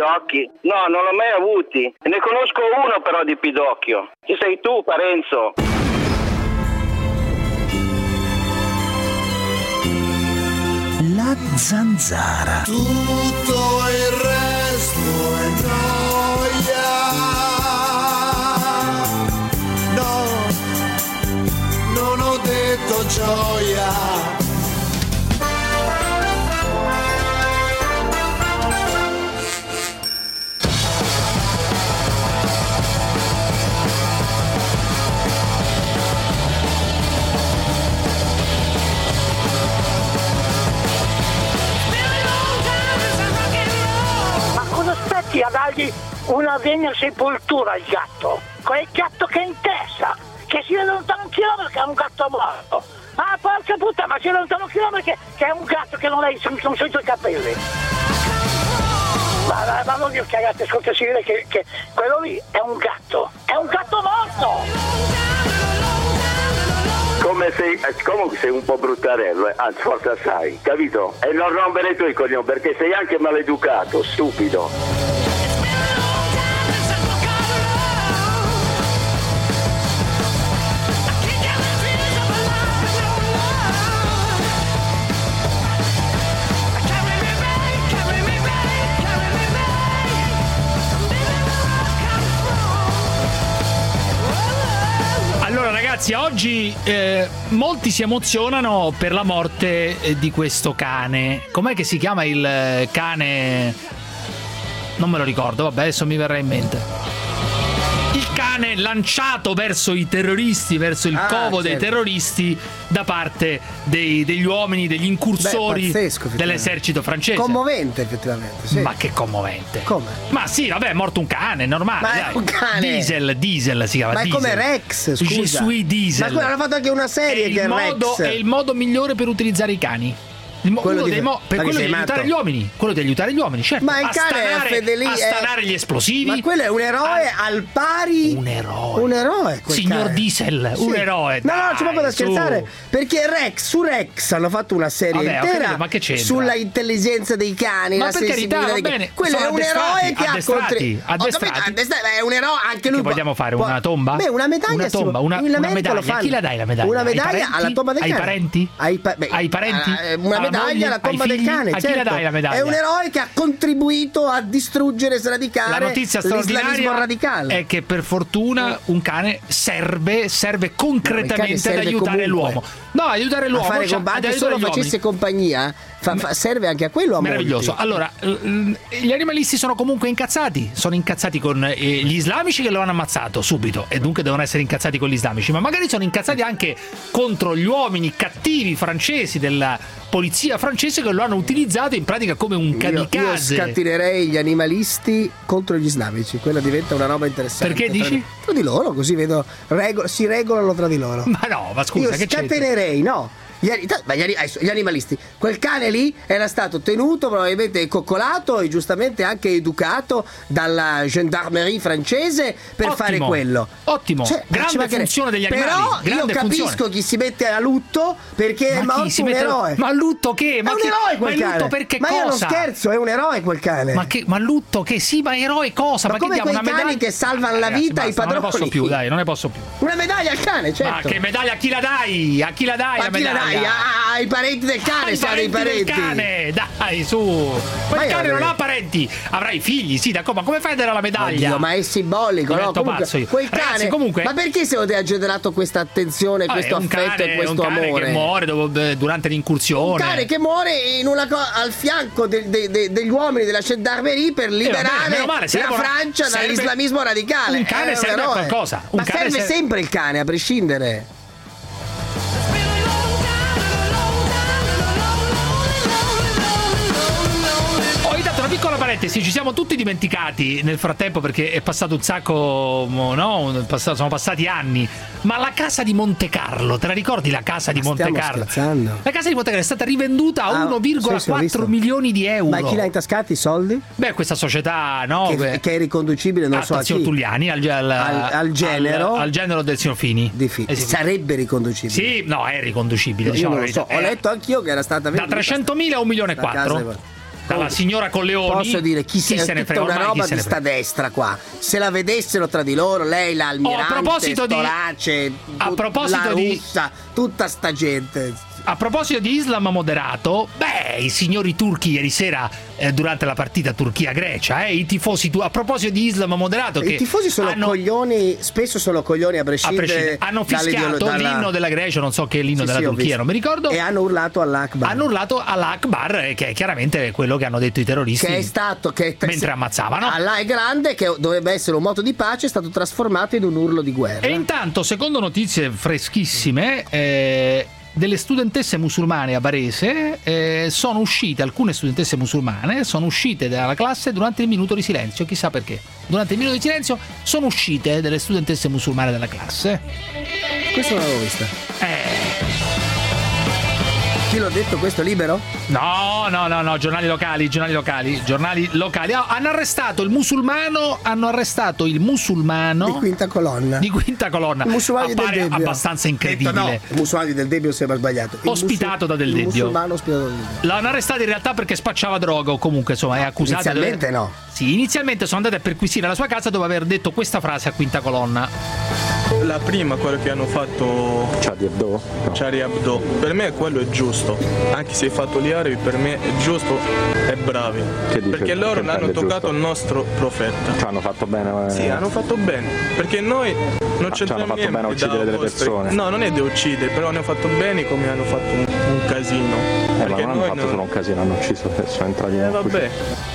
pidocchi? No, non l'ho mai avuti. Ne conosco uno però di pidocchio. Chi sei tu, Parenzo? La zanzara. Tutto il resto è noia. No, non ho detto gioia. A dargli una degna sepoltura al gatto, quel gatto che è in testa, che si vede lontano un chilometro che è un gatto morto. Ah, porca puttana, ma si vede lontano un chilometro che è un gatto che non ha sono sotto i capelli. Ma non dire cagate, ascolta, si vede che quello lì è un gatto morto. Comunque sei un po' bruttarello, anzi forse assai, capito? E non rompere i tuoi coglioni perché sei anche maleducato, stupido. Ragazzi, oggi molti si emozionano per la morte di questo cane. Com'è che si chiama il cane? Non me lo ricordo, vabbè, adesso mi verrà in mente. Il cane lanciato verso i terroristi, verso il covo dei terroristi da parte degli uomini, degli incursori dell'esercito francese. Commovente, effettivamente. Sì. Ma che commovente? Come? Ma sì, vabbè, è morto un cane, normale. Ma dai. è un cane. Diesel si chiama. Ma è Diesel. come Rex, scusa. Je suis Diesel. Ma hanno fatto anche una serie che è Rex. È il modo migliore per utilizzare i cani. Per quello di aiutare gli uomini. Quello di aiutare gli uomini, certo. Ma il cane è fedelissimo. A stanare gli esplosivi. Ma quello è un eroe al pari. Un eroe. Un eroe. Signor cane. Diesel, sì. Un eroe. No, c'è poco da scherzare. Perché su Rex hanno fatto una serie intera ma che c'entra? sulla intelligenza dei cani, ma la per carità, va bene. Quello è un eroe che ha addestrati. È un eroe anche lui. Che vogliamo fare una tomba? Beh, una medaglia. Una tomba, una medaglia. A chi la dai la medaglia? Una medaglia alla tomba del cane. Ai parenti? Ai parenti? Una medaglia alla tomba del cane, a chi la dai la medaglia? È un eroe che ha contribuito a distruggere, sradicare la notizia straordinaria radicale. è che per fortuna un cane serve concretamente ad aiutare l'uomo. No, aiutare l'uomo. Anche solo facesse compagnia serve anche a quello. Meraviglioso. Allora, gli animalisti sono comunque incazzati. Sono incazzati con gli islamici che lo hanno ammazzato subito e dunque devono essere incazzati con gli islamici, ma magari sono incazzati anche contro gli uomini cattivi francesi della polizia francese che lo hanno utilizzato in pratica come un kamikaze. Io scattinerei gli animalisti contro gli islamici, quella diventa una roba interessante. Perché dici? Tra di loro, così vedo si regolano tra di loro. Ma no, ma scusa, io che scattinerei, no. Gli animalisti, quel cane lì era stato tenuto, probabilmente coccolato e giustamente anche educato dalla gendarmerie francese per fare quello. Ottimo, grande funzione degli animali. Però grande io capisco chi si mette a lutto perché è morto un eroe. Ma lutto che? È un eroe quel cane. Lutto perché ma cosa? Io non scherzo, è un eroe quel cane. Ma lutto che? Sì, ma eroe cosa? Ma come che diamo quei una cani che salvano la vita ai padroni. Non ne posso più, dai, non ne posso più. Una medaglia al cane, certo. Ma che medaglia? A chi la dai? A chi la dai la medaglia? Ai parenti del cane, se ha dei parenti. Del cane, dai, su. Ma il cane non ha parenti. Avrai figli, sì, d'accordo. Ma come fai a dare la medaglia? Oddio, ma è simbolico, no? Comunque, quel cane. Ragazzi, comunque, ma perché secondo te ha generato questa attenzione, questo affetto e questo amore? Un cane che muore durante l'incursione. Un cane che muore al fianco degli uomini della gendarmerie per liberare la Francia dall'islamismo radicale. Un cane serve a qualcosa. Ma serve sempre il cane, a prescindere. Una piccola parentesi, ci siamo tutti dimenticati nel frattempo perché è passato un sacco, no? Sono passati anni. Ma la casa di Monte Carlo, te la ricordi la casa di Monte Carlo? Scherzando? La casa di Monte Carlo è stata rivenduta a 1,4 milioni di euro. Ma chi l'ha intascati i soldi? Beh, questa società, no? Che è riconducibile, non so a chi. Al signor Tulliani, al genero del signor Fini. Sarebbe riconducibile. Sì, no, è riconducibile. Io non lo so. Ho letto anch'io che era stata da 300.000 a 1,4 milioni. dalla signora Colleoni. Posso dire, chi se ne frega, una roba di sta destra qua. Se la vedessero tra di loro, lei, l'almirante, a proposito Storace, la russa, tutta sta gente. A proposito di Islam moderato, i signori turchi ieri sera durante la partita Turchia-Grecia, i tifosi a proposito di Islam moderato, i tifosi sono coglioni, spesso sono coglioni a prescindere. Hanno fischiato l'inno della Grecia, non so che è l'inno della Turchia, non mi ricordo, e hanno urlato all'Akbar. Hanno urlato all'Akbar, che è chiaramente quello che hanno detto i terroristi, che è stato mentre ammazzavano. Allah è grande, che dovrebbe essere un moto di pace, è stato trasformato in un urlo di guerra. E intanto, secondo notizie freschissime, delle studentesse musulmane a Varese sono uscite, alcune studentesse musulmane sono uscite dalla classe durante il minuto di silenzio, chissà perché. Durante il minuto di silenzio sono uscite delle studentesse musulmane dalla classe. Questo non l'avevo vista. Chi l'ha detto, questo libero? No, giornali locali. Hanno arrestato il musulmano di quinta colonna. Il musulmano appare del Debbio. Abbastanza incredibile. No, il musulmano del Debbio sembra sbagliato. Ospitato da Del Debbio. Musulmano ospitato da Del Debbio. L'hanno arrestato in realtà perché spacciava droga, o comunque insomma è accusato. Inizialmente no. Sì, inizialmente sono andate a perquisire la sua casa dopo aver detto questa frase a quinta colonna. La prima, quello che hanno fatto Charlie Hebdo, per me quello è giusto, anche se hai fatto gli arabi, per me è giusto e bravi, perché loro hanno toccato il nostro profeta. Cioè, hanno fatto bene? Sì, hanno fatto bene, perché noi non c'entriamo niente. Hanno fatto bene a uccidere delle persone? No, non è da uccidere, però hanno fatto bene come hanno fatto un casino. Perché ma non hanno fatto solo un casino, hanno ucciso, sono entrati in vabbè.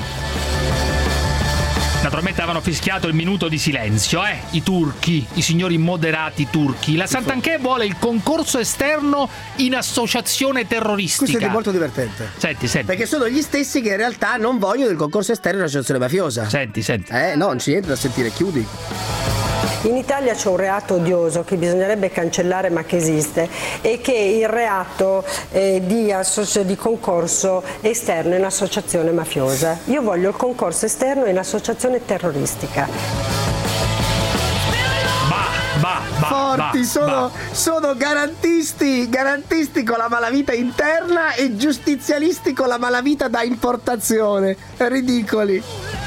Naturalmente avevano fischiato il minuto di silenzio, i turchi, i signori moderati turchi. La Santanchè vuole il concorso esterno in associazione terroristica. Questo è molto divertente. Senti. Perché sono gli stessi che in realtà non vogliono il concorso esterno in associazione mafiosa. Senti. No, non c'è niente da sentire, chiudi. In Italia c'è un reato odioso che bisognerebbe cancellare ma che esiste, e che è il reato di concorso esterno in associazione mafiosa. Io voglio il concorso esterno in associazione terroristica. Forti, sono garantisti con la malavita interna e giustizialisti con la malavita da importazione. Ridicoli.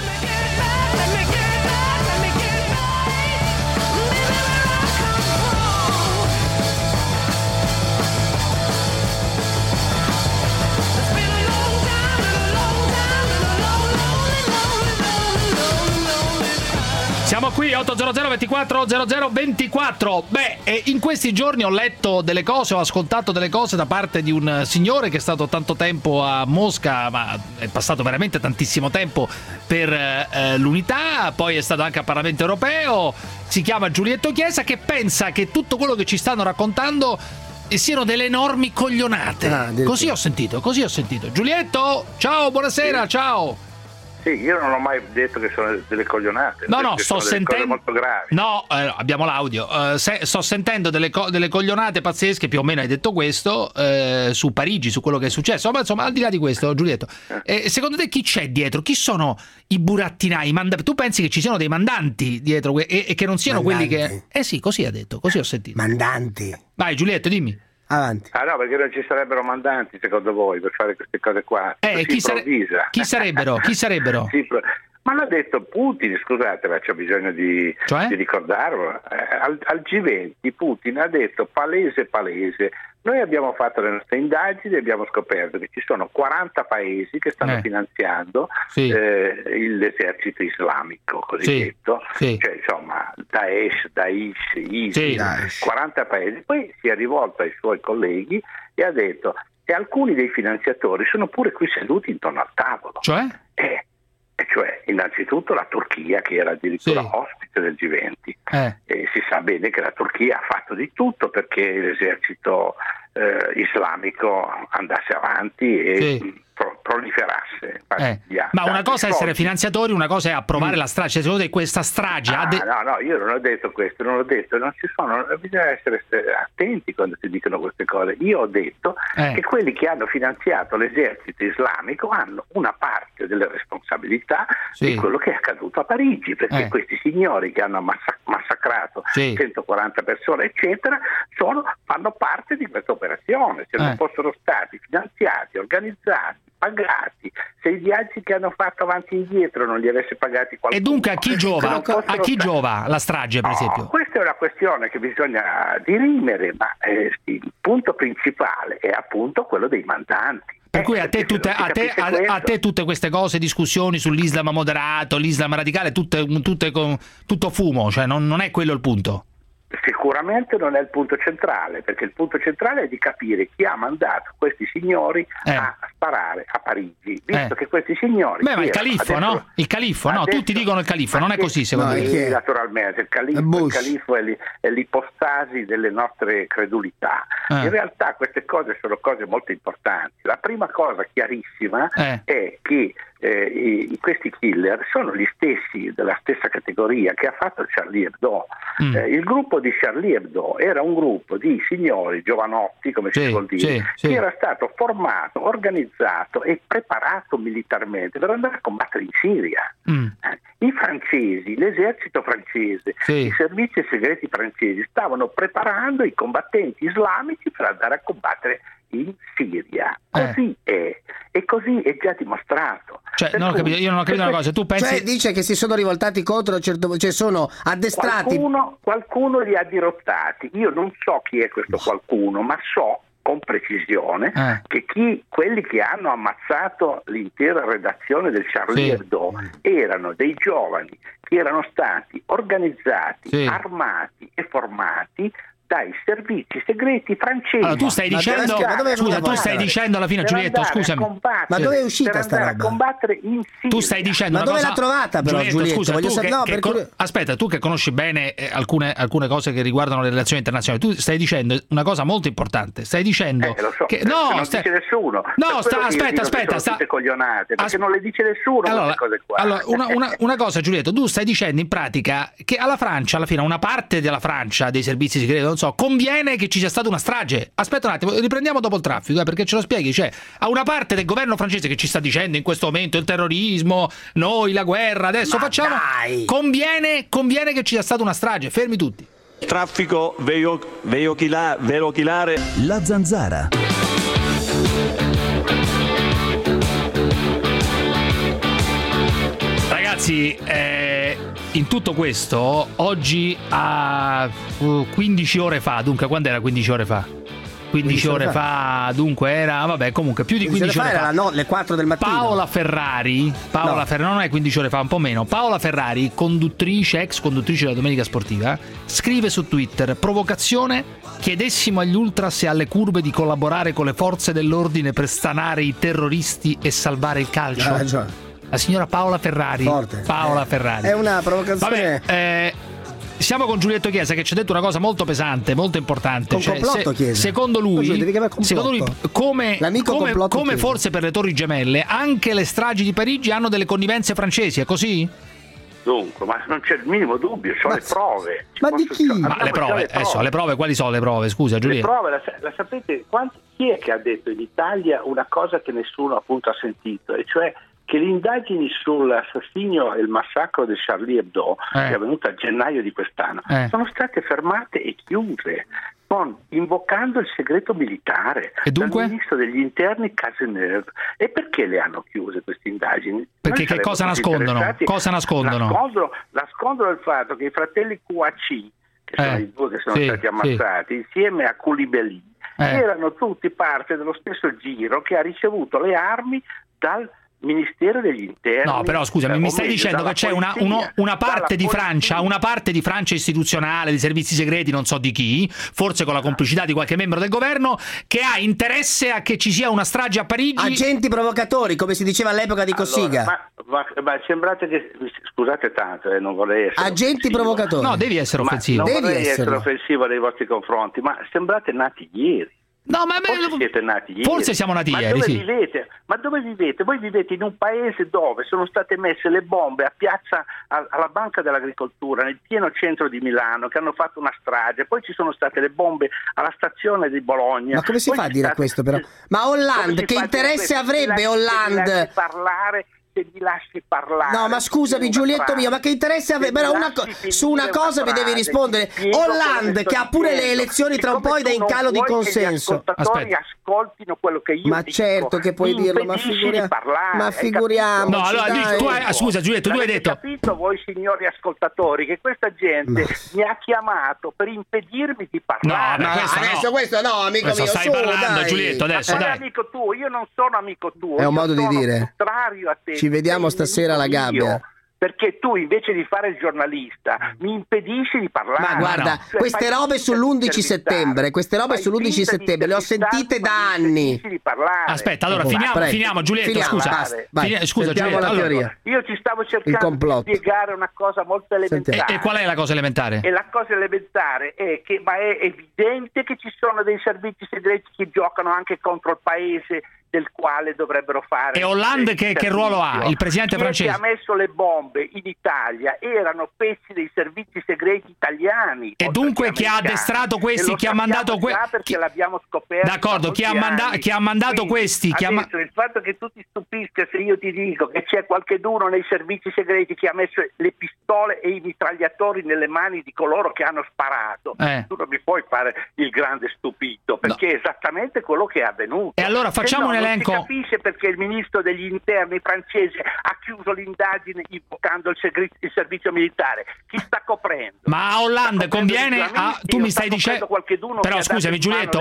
Siamo qui 800 24 00 24. In questi giorni ho letto delle cose, ho ascoltato delle cose da parte di un signore che è stato tanto tempo a Mosca, ma è passato veramente tantissimo tempo per l'unità, poi è stato anche al Parlamento europeo, si chiama Giulietto Chiesa, che pensa che tutto quello che ci stanno raccontando siano delle enormi coglionate. Così ho sentito. Giulietto, ciao, buonasera, ciao. Sì, io non ho mai detto che sono delle coglionate. No, sto sentendo. Molto gravi. No, abbiamo l'audio. Sto sentendo delle coglionate pazzesche, più o meno hai detto questo, su Parigi, su quello che è successo. Ma insomma, al di là di questo, Giulietto, secondo te chi c'è dietro? Chi sono i burattinai? Tu pensi che ci siano dei mandanti dietro e che non siano quelli che. Sì, così ha detto, così ho sentito. Mandanti. Vai, Giulietto, dimmi. Avanti. No, perché non ci sarebbero mandanti secondo voi per fare queste cose qua? Chi sarebbero? Sì, ma l'ha detto Putin, scusate, ma c'è bisogno di ricordarlo. Al G20 Putin ha detto palese, noi abbiamo fatto le nostre indagini e abbiamo scoperto che ci sono 40 paesi che stanno finanziando l'esercito islamico cosiddetto, cioè insomma Daesh, ISIS, 40 paesi. Poi si è rivolto ai suoi colleghi e ha detto che alcuni dei finanziatori sono pure qui seduti intorno al tavolo. Cioè innanzitutto la Turchia, che era addirittura ospite del G20, e si sa bene che la Turchia ha fatto di tutto perché l'esercito islamico andasse avanti e proliferasse. Ma una cosa è essere finanziatori, una cosa è approvare la strage. Secondo te questa strage no, io non ho detto questo, non ci sono, bisogna essere attenti quando si dicono queste cose. Io ho detto che quelli che hanno finanziato l'esercito islamico hanno una parte delle responsabilità di quello che è accaduto a Parigi, perché questi signori che hanno massacrato 140 persone eccetera fanno parte di questa operazione. Se non fossero stati finanziati, organizzati, pagati, se i viaggi che hanno fatto avanti e indietro non li avesse pagati qualcuno. E dunque a chi giova? A chi giova la strage, per esempio? Questa è una questione che bisogna dirimere, ma il punto principale è appunto quello dei mandanti. Per cui a te tutte queste cose, discussioni sull'Islam moderato, l'Islam radicale, tutto fumo, cioè non è quello il punto. Sicuramente non è il punto centrale, perché il punto centrale è di capire chi ha mandato questi signori a sparare a Parigi, visto che questi signori... ma il califfo, no? Il califfo, no? Tutti dicono il califfo, non è così secondo me. Sì, naturalmente, il califfo è l'ipostasi delle nostre credulità. In realtà queste cose sono cose molto importanti. La prima cosa chiarissima è che questi killer sono gli stessi della stessa categoria che ha fatto Charlie Hebdo. Il gruppo di Charlie Hebdo era un gruppo di signori giovanotti, come si vuol dire, che era stato formato, organizzato e preparato militarmente per andare a combattere in Siria. I francesi, l'esercito francese, i servizi segreti francesi stavano preparando i combattenti islamici per andare a combattere in Siria. Così è, e così è già dimostrato. Cioè, io non ho capito una cosa. Tu pensi... Cioè, dice che si sono rivoltati contro, cioè sono addestrati. Qualcuno li ha dirottati. Io non so chi è questo qualcuno, ma so con precisione che quelli che hanno ammazzato l'intera redazione del Charlie Hebdo erano dei giovani che erano stati organizzati, armati e formati dai servizi segreti francesi. Allora, tu stai dicendo, tu stai dicendo alla fine, Giulietto, scusami, ma dove è uscita sta roba? A combattere in Siria. Tu stai dicendo ma dove l'ha trovata però, Giulietto? Scusa, aspetta, tu che conosci bene alcune cose che riguardano le relazioni internazionali, tu stai dicendo una cosa molto importante. Stai dicendo lo so, che non dice nessuno. No, aspetta, tutte coglionate, perché non le dice nessuno queste cose qua. Allora, una cosa, Giulietto, tu stai dicendo in pratica che alla Francia, alla fine, una parte della Francia, dei servizi segreti, non so, conviene che ci sia stata una strage. Aspetta un attimo, riprendiamo dopo il traffico, perché ce lo spieghi. Cioè, a una parte del governo francese che ci sta dicendo in questo momento il terrorismo, noi la guerra, adesso facciamo. Conviene che ci sia stata una strage. Fermi tutti. Traffico veicolare. La Zanzara. Ragazzi, in tutto questo, oggi a 15 ore fa, dunque quando era 15 ore fa? 15 ore fa, dunque era, vabbè, comunque più di 15 ore fa. Era le 4 del mattino. Paola Ferrari, non è 15 ore fa, un po' meno. Paola Ferrari, ex conduttrice della Domenica Sportiva, scrive su Twitter: provocazione, chiedessimo agli ultras e alle curve di collaborare con le forze dell'ordine per stanare i terroristi e salvare il calcio. Ha ragione. La signora Paola Ferrari. Paola Ferrari. È una provocazione. Vabbè, siamo con Giulietto Chiesa che ci ha detto una cosa molto pesante, molto importante. Secondo lui, come forse per le Torri Gemelle, anche le stragi di Parigi hanno delle connivenze francesi, è così? Dunque, ma non c'è il minimo dubbio, sono le prove. Ma di chi? Ma le prove, adesso, le prove, quali sono le prove? Scusa, Giulietto. Le prove, la sapete, chi è che ha detto in Italia una cosa che nessuno appunto ha sentito, e cioè che le indagini sull'assassinio e il massacro di Charlie Hebdo, che è avvenuto a gennaio di quest'anno, sono state fermate e chiuse, invocando il segreto militare dal ministro degli interni Cazeneuve. E perché le hanno chiuse queste indagini? Perché che cosa nascondono? Cosa nascondono? Nascondono il fatto che i fratelli Kouachi, che sono i due che sono stati ammazzati, insieme a Koulibaly, erano tutti parte dello stesso giro che ha ricevuto le armi dal Ministero degli Interni. No, però scusami, mi stai dicendo che c'è una parte di Francia, istituzionale, di servizi segreti, non so di chi, forse con la complicità di qualche membro del governo, che ha interesse a che ci sia una strage a Parigi. Agenti provocatori, come si diceva all'epoca di Cossiga. Ma sembrate che, scusate tanto, non vorrei essere agenti provocatori. No, devi essere offensivo. Non vorrei essere offensivo nei vostri confronti, ma sembrate nati ieri. No, ma forse siete nati ieri. Forse siamo nati ieri, sì. Ma dove vivete? Voi vivete in un paese dove sono state messe le bombe a piazza alla Banca dell'Agricoltura, nel pieno centro di Milano, che hanno fatto una strage. Poi ci sono state le bombe alla stazione di Bologna. Ma come si fa a dire questo però? Ma Hollande, che interesse avrebbe Hollande? Parlare se mi lasci parlare. No, ma scusami Giulietto mio, ma che interesse però su una cosa mi devi rispondere. Hollande che ha pure le elezioni tra un po' ed è in calo di consenso. Gli ascoltatori ascoltino quello che io ma dico. certo che puoi dirlo, ma figuriamo. No, allora scusa Giulietto, tu hai detto. Capito voi signori ascoltatori che questa gente mi ha chiamato per impedirmi di parlare. No, questo no, amico mio, stai parlando Giulietto, adesso dai. Amico tuo, io non sono amico tuo. È un modo di dire. Contrario a te. Ci vediamo stasera alla gabbia. Perché tu invece di fare il giornalista mi impedisci di parlare. Ma guarda, queste robe sull'11 settembre, le ho sentite da anni. Aspetta, allora finiamo Giulietto, scusa. Scusa Giulietto, allora, io ci stavo cercando di spiegare una cosa molto elementare. E qual è la cosa elementare? E la cosa elementare è che è evidente che ci sono dei servizi segreti che giocano anche contro il paese del quale dovrebbero fare. E Hollande che ruolo ha? Il presidente francese? Chi ha messo le bombe in Italia erano pezzi dei servizi segreti italiani. E dunque chi ha addestrato questi, chi ha mandato perché l'abbiamo scoperto. D'accordo, chi ha mandato questi? Adesso il fatto che tu ti stupisca se io ti dico che c'è qualcheduno nei servizi segreti che ha messo le pistole e i mitragliatori nelle mani di coloro che hanno sparato, tu non mi puoi fare il grande stupito, perché è esattamente quello che è avvenuto. E allora facciamo un elenco. Non si capisce perché il ministro degli interni francese ha chiuso l'indagine invocando il servizio militare. Chi sta coprendo? Ma a Hollande conviene tu mi stai dicendo. Però scusami Giulietto,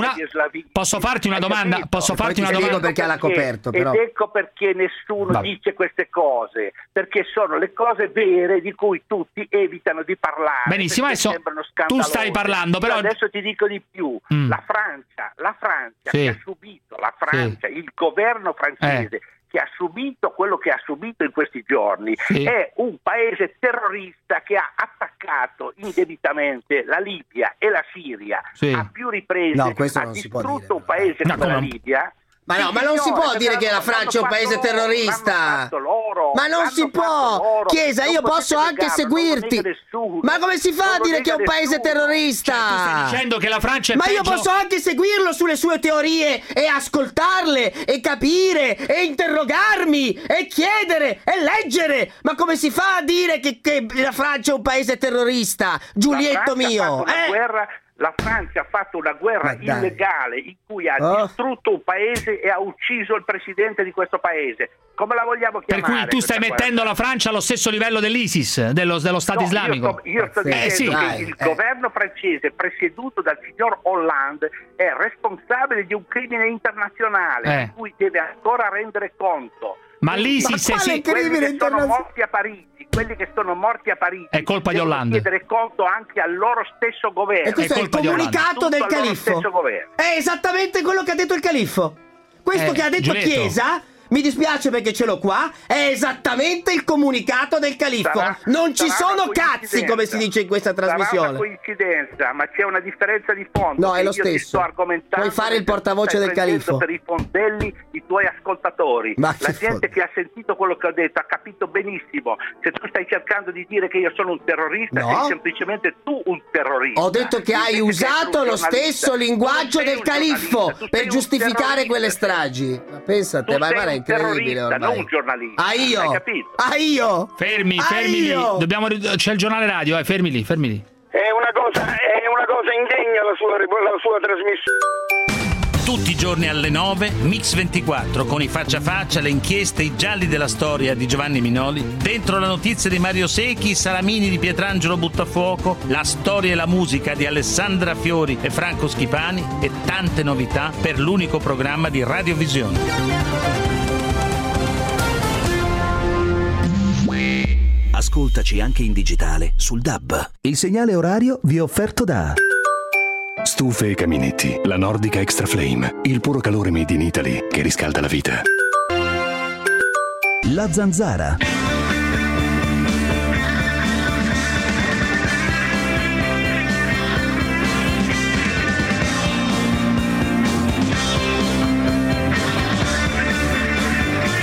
posso farti una domanda? Posso farti una domanda? Perché l'ha coperto, però. Ed ecco perché nessuno dice queste cose, perché sono le cose vere di cui tutti evitano di parlare. Benissimo, adesso tu stai parlando, però adesso ti dico di più. La Francia che ha subito il governo francese che ha subito quello che ha subito in questi giorni è un paese terrorista che ha attaccato indebitamente la Libia e la Siria a più riprese, ha distrutto un paese come la Libia. Ma non si può dire che la Francia è un paese terrorista. Ma non si può. Chiesa, io posso anche seguirti. Ma come si fa a dire che è un paese terrorista? Cioè, tu stai dicendo che la Francia è peggio? Io posso anche seguirlo sulle sue teorie e ascoltarle e capire e interrogarmi e chiedere e leggere. Ma come si fa a dire che la Francia è un paese terrorista? Giulietto mio. La Francia ha fatto una guerra illegale in cui ha distrutto un paese e ha ucciso il presidente di questo paese. Come la vogliamo chiamare? Per cui tu stai mettendo la Francia allo stesso livello dell'ISIS, dello Stato islamico. Io sto dicendo che il governo francese presieduto dal signor Hollande è responsabile di un crimine internazionale di cui deve ancora rendere conto. Ma l'ISIS quelli che sono morti a Parigi è colpa di Hollande. Chiedere conto anche al loro stesso governo. E questo è il comunicato del califfo. È esattamente quello che ha detto il califfo. Questo che ha detto Giulietto. Chiesa, mi dispiace perché ce l'ho qua, è esattamente il comunicato del califfo. Non ci sono cazzi, come si dice in questa trasmissione. Sarà una coincidenza, ma c'è una differenza di fondo. No, è lo stesso. Io ti sto argomentando. Puoi fare il portavoce del califfo. Per i fondelli i tuoi ascoltatori. La gente che ha sentito quello che ho detto ha capito benissimo. Se tu stai cercando di dire che io sono un terrorista, sei semplicemente tu un terrorista. Ho detto che hai usato lo stesso linguaggio del califfo per giustificare quelle stragi. Ma pensate, ma incredibile ormai. Non un giornalista. Hai capito? Fermi lì. C'è il giornale radio, fermi lì. È una cosa indegna la sua trasmissione. Tutti i giorni alle 9, Mix 24, con i faccia a faccia, le inchieste, i gialli della storia di Giovanni Minoli, dentro la notizia di Mario Secchi, i salamini di Pietrangelo Buttafuoco, la storia e la musica di Alessandra Fiori e Franco Schipani e tante novità per l'unico programma di Radiovisione. Ascoltaci anche in digitale sul DAB. Il segnale orario vi è offerto da Stufe e Caminetti, la Nordica Extra Flame, il puro calore made in Italy che riscalda la vita. La Zanzara.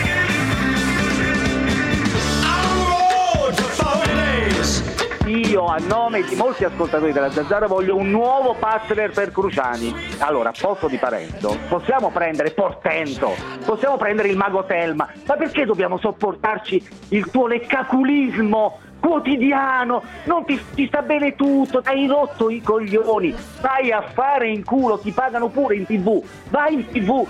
Io a nome di molti ascoltatori della Zanzara voglio un nuovo partner per Cruciani. Allora, posto di Parenzo, possiamo prendere Portento, possiamo prendere il Mago Telma, ma perché dobbiamo sopportarci il tuo leccaculismo quotidiano? Non ti sta bene tutto, hai rotto i coglioni, vai a fare in culo, ti pagano pure in TV, vai in TV.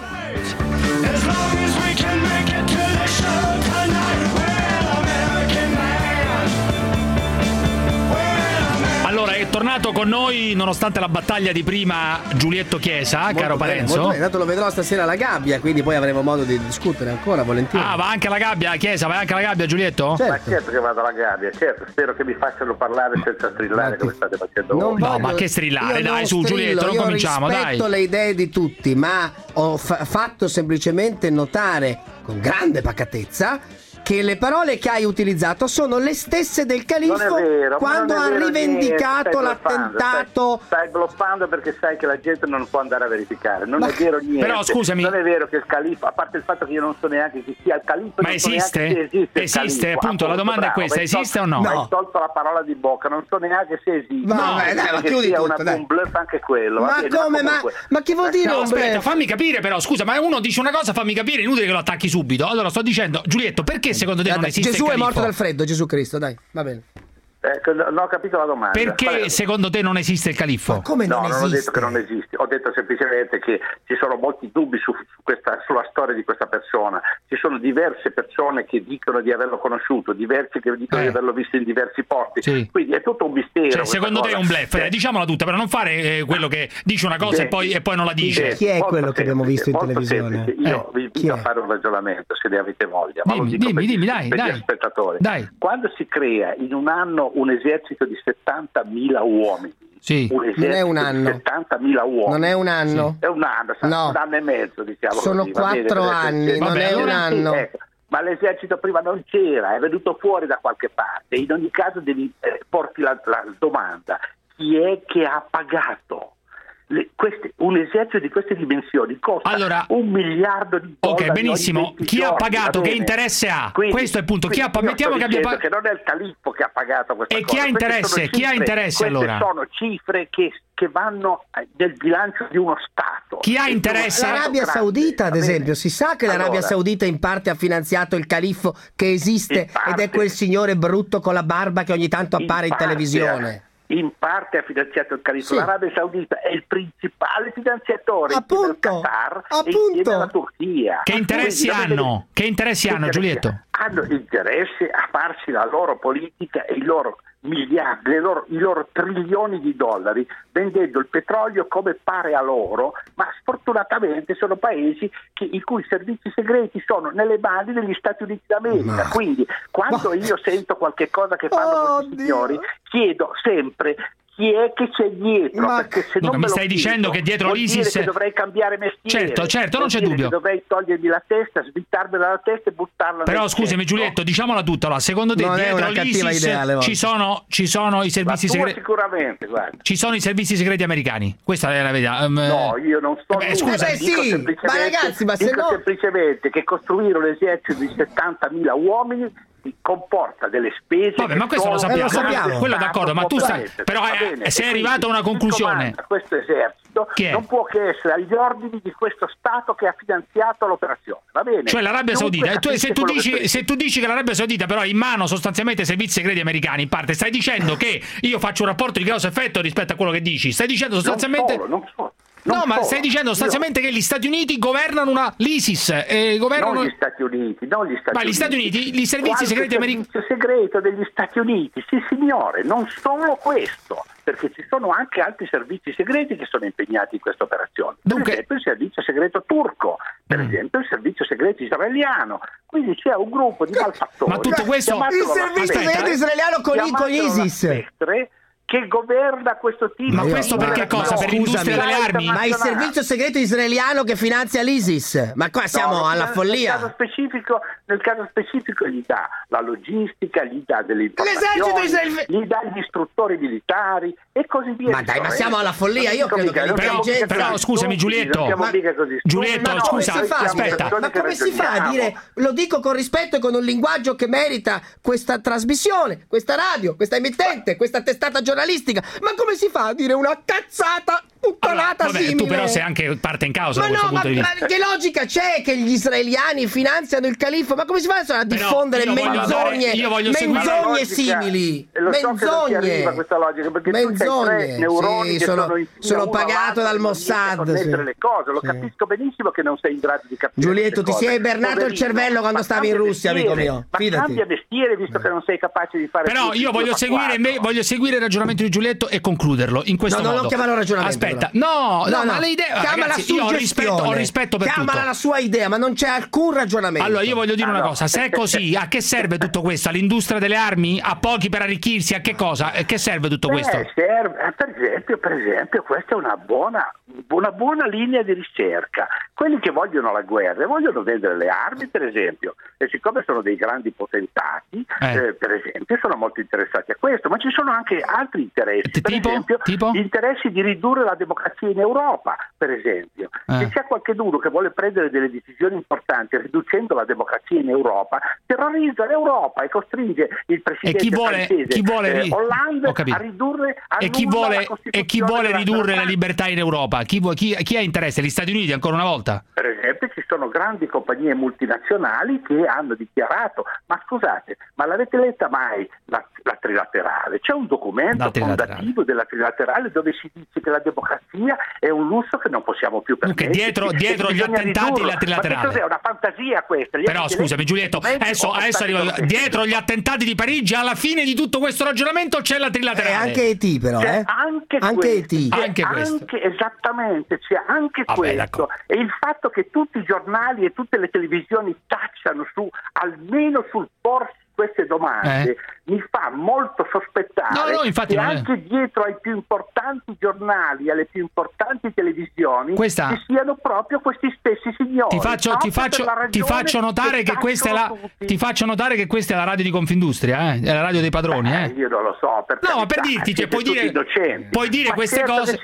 Allora, è tornato con noi, nonostante la battaglia di prima, Giulietto Chiesa, molto caro Parenzo. Molto bene, tanto lo vedrò stasera alla gabbia, quindi poi avremo modo di discutere ancora volentieri. Ah, va anche alla gabbia, Chiesa, vai anche alla gabbia, Giulietto? Certo. Ma certo che vado alla gabbia, certo, spero che mi facciano parlare senza strillare come state facendo voi. No, ma che strillare, dai, su Giulietto, non cominciamo, dai. Io rispetto le idee di tutti, ma ho fatto semplicemente notare con grande pacatezza che le parole che hai utilizzato sono le stesse del califfo quando ha rivendicato l'attentato. Stai bloppando perché sai che la gente non può andare a verificare. Non è vero niente. Però scusami. Non è vero che il califfo, a parte il fatto che io non so neanche chi sia il califfo. Ma esiste? Esiste, appunto, la domanda è questa, esiste o no? Hai tolto la parola di bocca, non so neanche se esiste. No, ma chiudi tutto, dai. Un bluff anche quello. Ma come? Ma che vuol dire? No, aspetta, fammi capire però, scusa, ma uno dice una cosa, fammi capire, inutile che lo attacchi subito. Allora sto dicendo, Giulietto, perché secondo te non esiste Gesù il califfo? È morto dal freddo, Gesù Cristo, dai, va bene. Non ho capito la domanda. Perché secondo te non esiste il califfo? Ma come non esiste? Non ho detto che non esiste, ho detto semplicemente che ci sono molti dubbi sulla storia di questa persona. Ci sono diverse persone che dicono di averlo conosciuto, diversi che dicono di averlo visto in diversi posti. Sì. Quindi è tutto un mistero. Cioè, secondo te è un bluff? Diciamola tutta, per non fare quello che dice una cosa e poi non la dice. Chi è quello che abbiamo visto in televisione? Io vi invito a fare un ragionamento, se ne avete voglia. Dimmi, dai. Spettatori. Dai. Quando si crea in un anno un esercito di 70.000 uomini, non è un anno. 70.000 uomini. Non è un anno. È un anno, no. Un anno e mezzo, diciamo. Sono così, 4 anni, non è un anno. Ecco. Ma l'esercito prima non c'era, è venuto fuori da qualche parte. In ogni caso devi porti la domanda: chi è che ha pagato? Un esercito di queste dimensioni costa $1 miliardo di dollari. Ok, benissimo. Chi ha pagato? Che interesse ha? Quindi, questo è il punto. Chi ha mettiamo che abbia pagato? Che non è il califfo che ha pagato questa cosa. E chi ha interesse? Chi ha interesse allora? Queste sono cifre che vanno nel bilancio di uno Stato. Chi ha interesse? L'Arabia Saudita, ad esempio, si sa che l'Arabia Saudita in parte ha finanziato il califfo che esiste ed è quel signore brutto con la barba che ogni tanto appare in televisione. In parte ha finanziato il califfo. L'Arabia Saudita è il principale finanziatore insieme al Qatar e insieme alla Turchia. Che interessi hanno? Che interessi hanno, Giulietto? Hanno interesse a farsi la loro politica e i loro miliardi, i loro trilioni di dollari vendendo il petrolio come pare a loro, ma sfortunatamente sono paesi i cui servizi segreti sono nelle mani degli Stati Uniti d'America. Quindi quando io sento qualche cosa che fanno questi signori, chiedo sempre chi è che c'è dietro, perché se non mi stai dicendo che dietro l'ISIS che dovrei cambiare mestiere. Certo, non c'è dubbio. Dovrei togliermi la testa, svittarmela dalla testa e buttarla. Però scusami Giulietto, diciamola tutta, allora, secondo te dietro l'ISIS ci sono i servizi segreti? Sicuramente, guarda. Ci sono i servizi segreti americani. Questa è la verità. No, io non sto scusa, ma ragazzi, semplicemente che costruire un esercito di 70.000 uomini comporta delle spese. Vabbè, ma questo lo sappiamo. Quello d'accordo, ma tu stai. Però sei arrivato a una conclusione. Questo esercito non può che essere agli ordini di questo Stato che ha finanziato l'operazione. Va bene? Cioè l'Arabia Saudita. Se tu dici che l'Arabia Saudita però ha in mano sostanzialmente i servizi segreti americani, in parte stai dicendo che io faccio un rapporto di causa effetto rispetto a quello che dici. Stai dicendo sostanzialmente. Ma stai dicendo sostanzialmente che gli Stati Uniti governano l'ISIS non gli Stati Uniti, ma gli Stati Uniti, i servizi segreti americani. Il servizio segreto degli Stati Uniti, sì signore, non solo questo, perché ci sono anche altri servizi segreti che sono impegnati in questa operazione. Per esempio il servizio segreto turco, per esempio il servizio segreto israeliano. Quindi c'è un gruppo di malfattori. Ma tutto questo il servizio segreto israeliano con ISIS. che governa questo tipo. Ma questo per che cosa? Per l'industria delle armi? Ma il servizio segreto israeliano che finanzia l'ISIS? Ma qua siamo alla follia. Nel caso specifico gli dà la logistica, gli dà delle informazioni, gli dà gli istruttori militari e così via. Ma dai, ma siamo alla follia. Io credo che però scusami Giulietto, scusa, aspetta. Ma come si fa a dire, lo dico con rispetto e con un linguaggio che merita questa trasmissione, questa radio, questa emittente, questa testata giornalistica, ma come si fa a dire una cazzata puttanata simile? Tu però sei anche parte in causa da questo punto di vista. Ma che logica c'è che gli israeliani finanziano il califfo? Ma come si fa a diffondere menzogne simili? Menzogne, questa logica, perché menzogne. Neuroni sono pagato dal Mossad. Le cose. Lo capisco benissimo che non sei in grado di capire. Giulietto, ti sei ibernato il cervello quando stavi in Russia, amico mio. Ma cambia mestiere, visto che non sei capace di fare. Però io voglio seguire il ragionamento di Giulietto e concluderlo in questo modo. Non lo chiamano ragionamento. Aspetta, no, ma le idee, ragazzi, io ho rispetto per tutto. Chiamala la sua idea, ma non c'è alcun ragionamento. Allora io voglio dire una cosa, se è così, a che serve tutto questo? All'industria delle armi? A pochi per arricchirsi? A che cosa? A che serve tutto questo? Serve, per esempio, questa è una buona linea di ricerca. Quelli che vogliono la guerra vogliono vendere le armi, per esempio, e siccome sono dei grandi potentati, per esempio, sono molto interessati a questo, ma ci sono anche altri interessi, per esempio gli interessi di ridurre la democrazia in Europa, per esempio. Se c'è qualcuno che vuole prendere delle decisioni importanti riducendo la democrazia in Europa, terrorizza l'Europa e costringe il presidente francese Hollande a ridurre chi vuole ridurre la libertà in Europa? Chi ha interesse? Gli Stati Uniti ancora una volta? Per esempio ci sono grandi compagnie multinazionali che hanno dichiarato, ma scusate, ma l'avete letta mai la trilaterale? C'è un documento fondativo della trilaterale dove si dice che la democrazia è un lusso che non possiamo più permettere. Dietro gli attentati la trilaterale. Ma che cos'è? Una fantasia questa? Però scusami Giulietto, adesso arrivo. Dietro gli attentati di Parigi, alla fine di tutto questo ragionamento c'è la trilaterale. Anche ET però, esattamente, c'è anche questo. E il fatto che tutti i giornali e tutte le televisioni tacciano almeno sul porsi queste domande mi fa molto sospettare che anche dietro ai più importanti giornali, alle più importanti televisioni ci siano proprio questi stessi signori. Ti faccio notare che questa è la radio di Confindustria, è la radio dei padroni. Io non lo so, ma per dirti, puoi dire queste cose.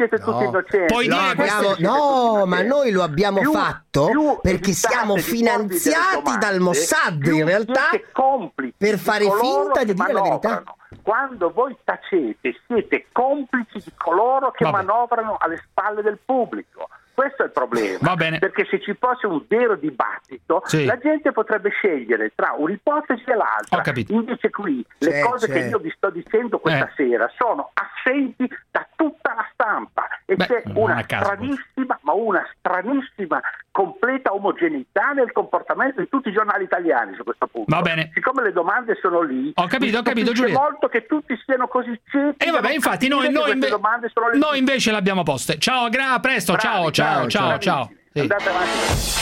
Ma noi lo abbiamo fatto perché siamo finanziati dal Mossad in realtà per fare finta di dire la verità. Quando voi tacete siete complici di coloro che manovrano alle spalle del pubblico. Questo è il problema. Va bene. Perché se ci fosse un vero dibattito, la gente potrebbe scegliere tra un'ipotesi e l'altra. Ho capito. Invece qui le cose che io vi sto dicendo questa sera sono assenti da tutta la stampa e c'è una stranissima completa omogeneità nel comportamento di tutti i giornali italiani su questo punto. Va bene. Siccome le domande sono lì, ho capito Giulietto. molto che tutti siano così ciechi. Infatti noi invece l'abbiamo poste. Ciao, a presto, ciao. Sì. Andate avanti.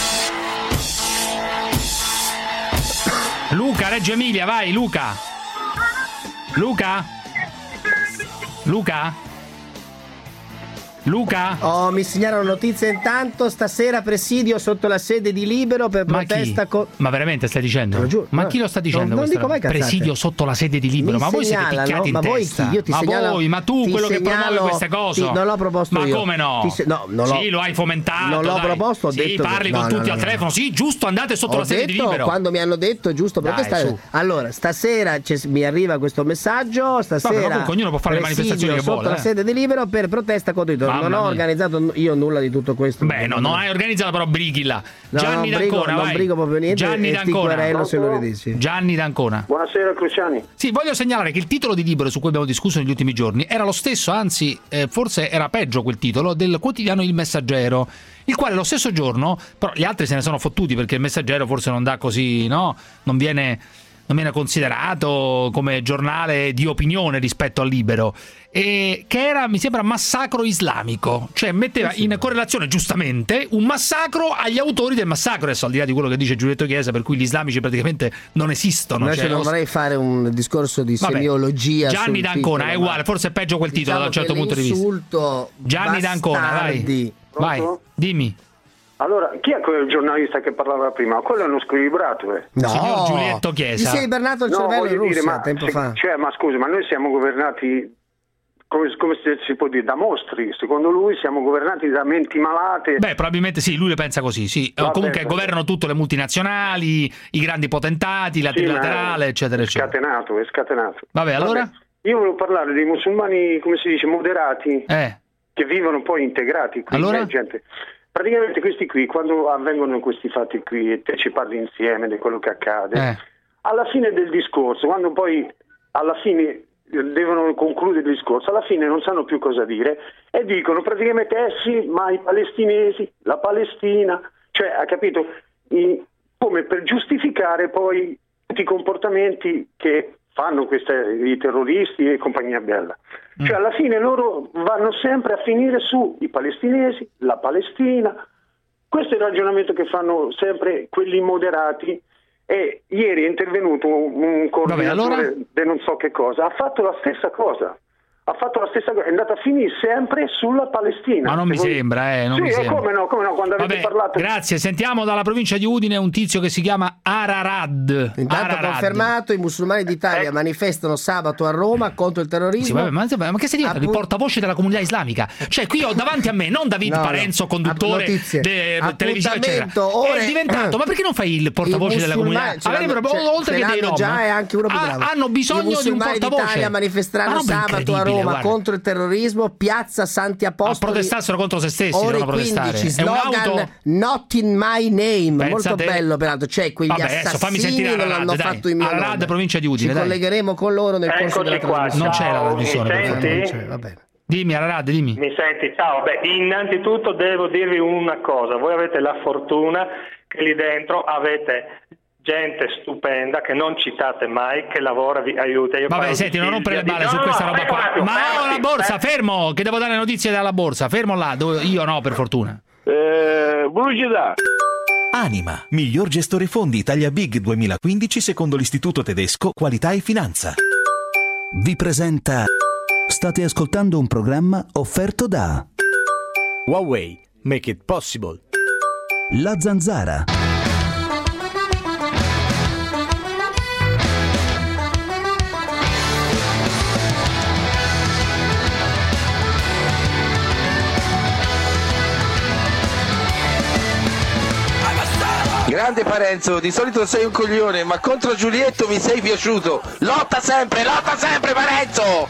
Luca, Reggio Emilia, vai Luca. Oh, mi segnalano notizie intanto. Stasera presidio sotto la sede di Libero per protesta Ma veramente stai dicendo? Te lo giuro. Ma chi lo sta dicendo? Non dico mai cazzate. Presidio sotto la sede di Libero. Ma voi siete picchiati in testa. Io ti segnalo, ma tu quello che promuove queste cose? Non l'ho proposto io. Ma come no? Sì, lo hai fomentato. Non l'ho proposto, ho detto. Sì, parli con tutti al telefono. Sì, giusto, andate sotto la sede di Libero. Quando mi hanno detto giusto protestare. Allora, stasera mi arriva questo messaggio. Stasera comunque ognuno può fare le manifestazioni che vuole. Sotto la sede di Libero per protesta contro i torni. Non ho organizzato io nulla di tutto questo. Beh, non hai organizzato, però brighi là. Gianni D'Ancona, vai. Non brigo proprio niente. Gianni D'Ancona. Se lo ridici. Gianni D'Ancona. Buonasera Cruciani. Sì, voglio segnalare che il titolo di Libero su cui abbiamo discusso negli ultimi giorni era lo stesso, anzi forse era peggio quel titolo, del quotidiano Il Messaggero, il quale lo stesso giorno, però gli altri se ne sono fottuti perché Il Messaggero forse non dà così, no? Non viene non viene considerato come giornale di opinione rispetto al Libero, e che era, mi sembra, massacro islamico, cioè metteva in correlazione giustamente un massacro agli autori del massacro, adesso al di là di quello che dice Giulietto Chiesa, per cui gli islamici praticamente non esistono. Invece non vorrei fare un discorso di semiologia. Gianni D'Ancona è uguale, forse è peggio quel titolo da un certo punto di vista. Gianni D'Ancona, vai, dimmi. Allora, chi è quel giornalista che parlava prima? Quello è uno squilibrato. No, signor Giulietto Chiesa. Ti sei ibernato il cervello in Russia tempo fa. Cioè, ma scusi, ma noi siamo governati, come si può dire, da mostri. Secondo lui siamo governati da menti malate. Beh, probabilmente sì, lui le pensa così, sì. Comunque governano tutte le multinazionali, i grandi potentati, la trilaterale, eccetera, eccetera. È scatenato. Vabbè, allora? Io volevo parlare dei musulmani, come si dice, moderati, che vivono poi integrati. Allora? Gente. Praticamente questi qui, quando avvengono questi fatti qui e te ci parli insieme di quello che accade, alla fine del discorso, quando poi alla fine devono concludere il discorso, alla fine non sanno più cosa dire e dicono praticamente sì, ma i palestinesi, la Palestina, cioè ha capito, come per giustificare poi tutti i comportamenti che fanno i terroristi e compagnia bella. Cioè alla fine loro vanno sempre a finire su i palestinesi, la Palestina. Questo è il ragionamento che fanno sempre quelli moderati, e ieri è intervenuto un coordinatore di non so che cosa, ha fatto la stessa cosa. È andato a finire sempre sulla Palestina. Ma non mi sembra, non mi sembra. Come no, quando avete parlato. Grazie, sentiamo dalla provincia di Udine un tizio che si chiama Ararad. Intanto confermato, i musulmani d'Italia manifestano sabato a Roma contro il terrorismo. Sì, vabbè, ma che sei diventato? Il portavoce della comunità islamica. Cioè qui ho davanti a me non David Parenzo, conduttore televisivo, eccetera. È diventato, ma perché non fai il portavoce della comunità? Oltre che dei già è anche uno più bravo. Hanno bisogno di un portavoce. I musulmani d'Italia manifesteranno sabato a Roma contro il terrorismo, piazza Santi Apostoli. Protestassero contro se stessi, ore non protestare. 15, slogan Not in my name. Pensate, molto bello peraltro, cioè quegli assassini non hanno fatto in mio nome. Provincia di Udine, ci collegheremo con loro nel corso della trasmissione. Non c'è la trasmissione, senti? Va bene. Dimmi Ararad, dimmi. Mi senti? Ciao, innanzitutto devo dirvi una cosa, voi avete la fortuna che lì dentro avete gente stupenda che non citate mai, che lavora, vi aiuta. Vabbè, senti, non rompere le balle su questa roba qua. Ma ho la borsa, fermo, che devo dare notizie dalla borsa, fermo là, io no, per fortuna. Pubblicità. Anima, miglior gestore fondi Italia Big 2015 secondo l'istituto tedesco Qualità e Finanza. Vi presenta. State ascoltando un programma offerto da Huawei, make it possible. La Zanzara. Grande Parenzo, di solito sei un coglione, ma contro Giulietto mi sei piaciuto. Lotta sempre Parenzo!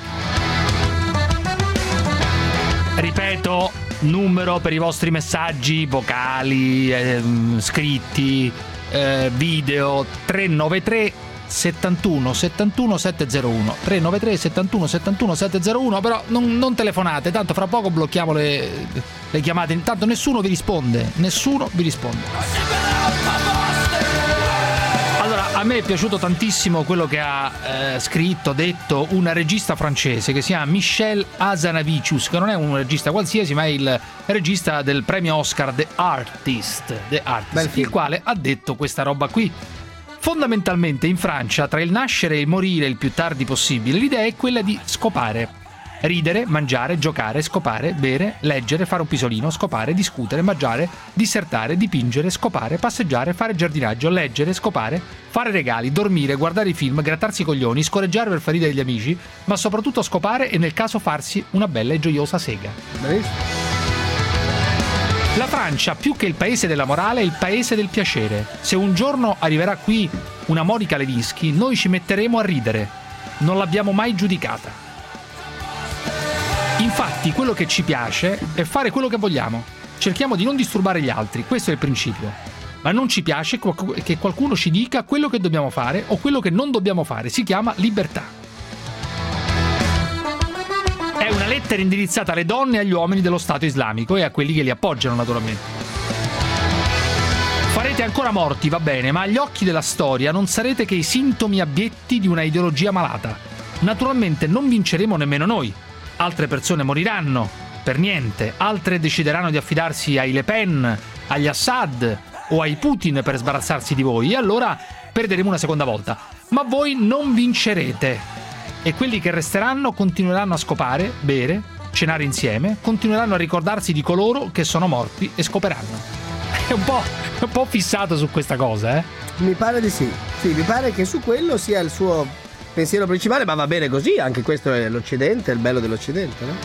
Ripeto, numero per i vostri messaggi vocali, scritti, video 393 71 71 701 393 71 71 701, però non telefonate, tanto fra poco blocchiamo le chiamate, intanto nessuno vi risponde. Allora, a me è piaciuto tantissimo quello che ha detto una regista francese che si chiama Michel Hazanavicius, che non è un regista qualsiasi, ma è il regista del premio Oscar The Artist, il quale ha detto questa roba qui. Fondamentalmente in Francia, tra il nascere e il morire il più tardi possibile, l'idea è quella di scopare. Ridere, mangiare, giocare, scopare, bere, leggere, fare un pisolino, scopare, discutere, mangiare, dissertare, dipingere, scopare, passeggiare, fare giardinaggio, leggere, scopare, fare regali, dormire, guardare i film, grattarsi i coglioni, scorreggiare per far ridere gli amici, ma soprattutto scopare e nel caso farsi una bella e gioiosa sega. La Francia, più che il paese della morale, è il paese del piacere. Se un giorno arriverà qui una Monica Lewinsky, noi ci metteremo a ridere. Non l'abbiamo mai giudicata. Infatti, quello che ci piace è fare quello che vogliamo. Cerchiamo di non disturbare gli altri, questo è il principio. Ma non ci piace che qualcuno ci dica quello che dobbiamo fare o quello che non dobbiamo fare. Si chiama libertà. È una lettera indirizzata alle donne e agli uomini dello Stato islamico e a quelli che li appoggiano, naturalmente. Farete ancora morti, va bene, ma agli occhi della storia non sarete che i sintomi abietti di una ideologia malata. Naturalmente non vinceremo nemmeno noi. Altre persone moriranno, per niente. Altre decideranno di affidarsi ai Le Pen, agli Assad o ai Putin per sbarazzarsi di voi, e allora perderemo una seconda volta. Ma voi non vincerete. E quelli che resteranno continueranno a scopare, bere, cenare insieme, continueranno a ricordarsi di coloro che sono morti e scoperanno. È un po' fissato su questa cosa, eh? Mi pare di sì. Sì, mi pare che su quello sia il suo pensiero principale, ma va bene così, anche questo è l'Occidente, è il bello dell'Occidente, no?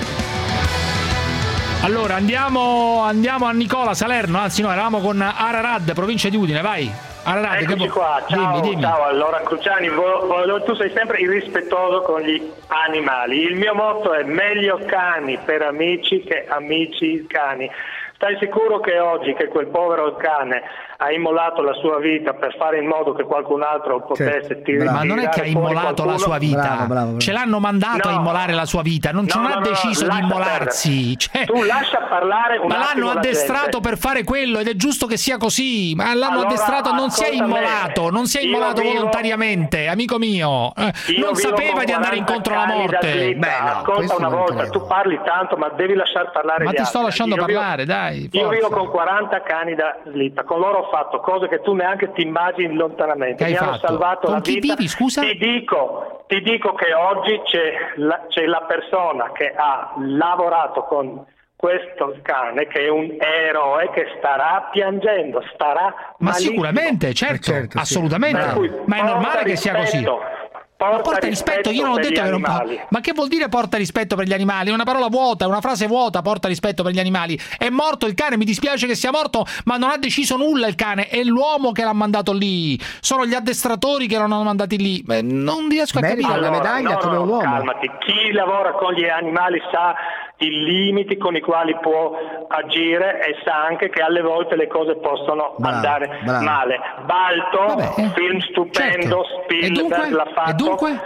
Allora, andiamo a Nicola Salerno, anzi no, eravamo con Ararad, provincia di Udine, vai. Ararad, eccoci qua, ciao, dimmi. Ciao, allora Cruciani, tu sei sempre irrispettoso con gli animali. Il mio motto è meglio cani per amici che amici cani. Stai sicuro che oggi che quel povero cane ha immolato la sua vita per fare in modo che qualcun altro potesse tirare? Ma non è che ha immolato la sua vita, bravo. Ce l'hanno mandato a immolare la sua vita, non ha deciso di immolarsi. Tu lascia parlare un ma l'hanno addestrato per fare quello ed è giusto che sia così. Ma l'hanno addestrato, non si è immolato, volontariamente, amico mio. Non sapeva di andare incontro alla morte. Ascolta una volta, tu parli tanto, ma devi lasciar parlare gli altri. Ma ti sto lasciando parlare, dai. Io vivo con 40 cani da slitta, con loro ho fatto cose che tu neanche ti immagini lontanamente. Mi hanno salvato la vita. Con chi vivi, scusa? Ti dico che oggi c'è la persona che ha lavorato con questo cane, che è un eroe, che starà piangendo, starà ma malissimo. Sicuramente, certo assolutamente. Ma è normale che sia così. Porta rispetto, io non ho detto che non ma che vuol dire porta rispetto per gli animali? È una parola vuota, è una frase vuota, porta rispetto per gli animali. È morto il cane, mi dispiace che sia morto, ma non ha deciso nulla il cane, è l'uomo che l'ha mandato lì. Sono gli addestratori che l'hanno mandati lì. Non riesco a capire. Allora, la medaglia come un uomo. Calmati, chi lavora con gli animali sa i limiti con i quali può agire e sa anche che alle volte le cose possono andare male. Balto, film stupendo, Spielberg l'ha fatto.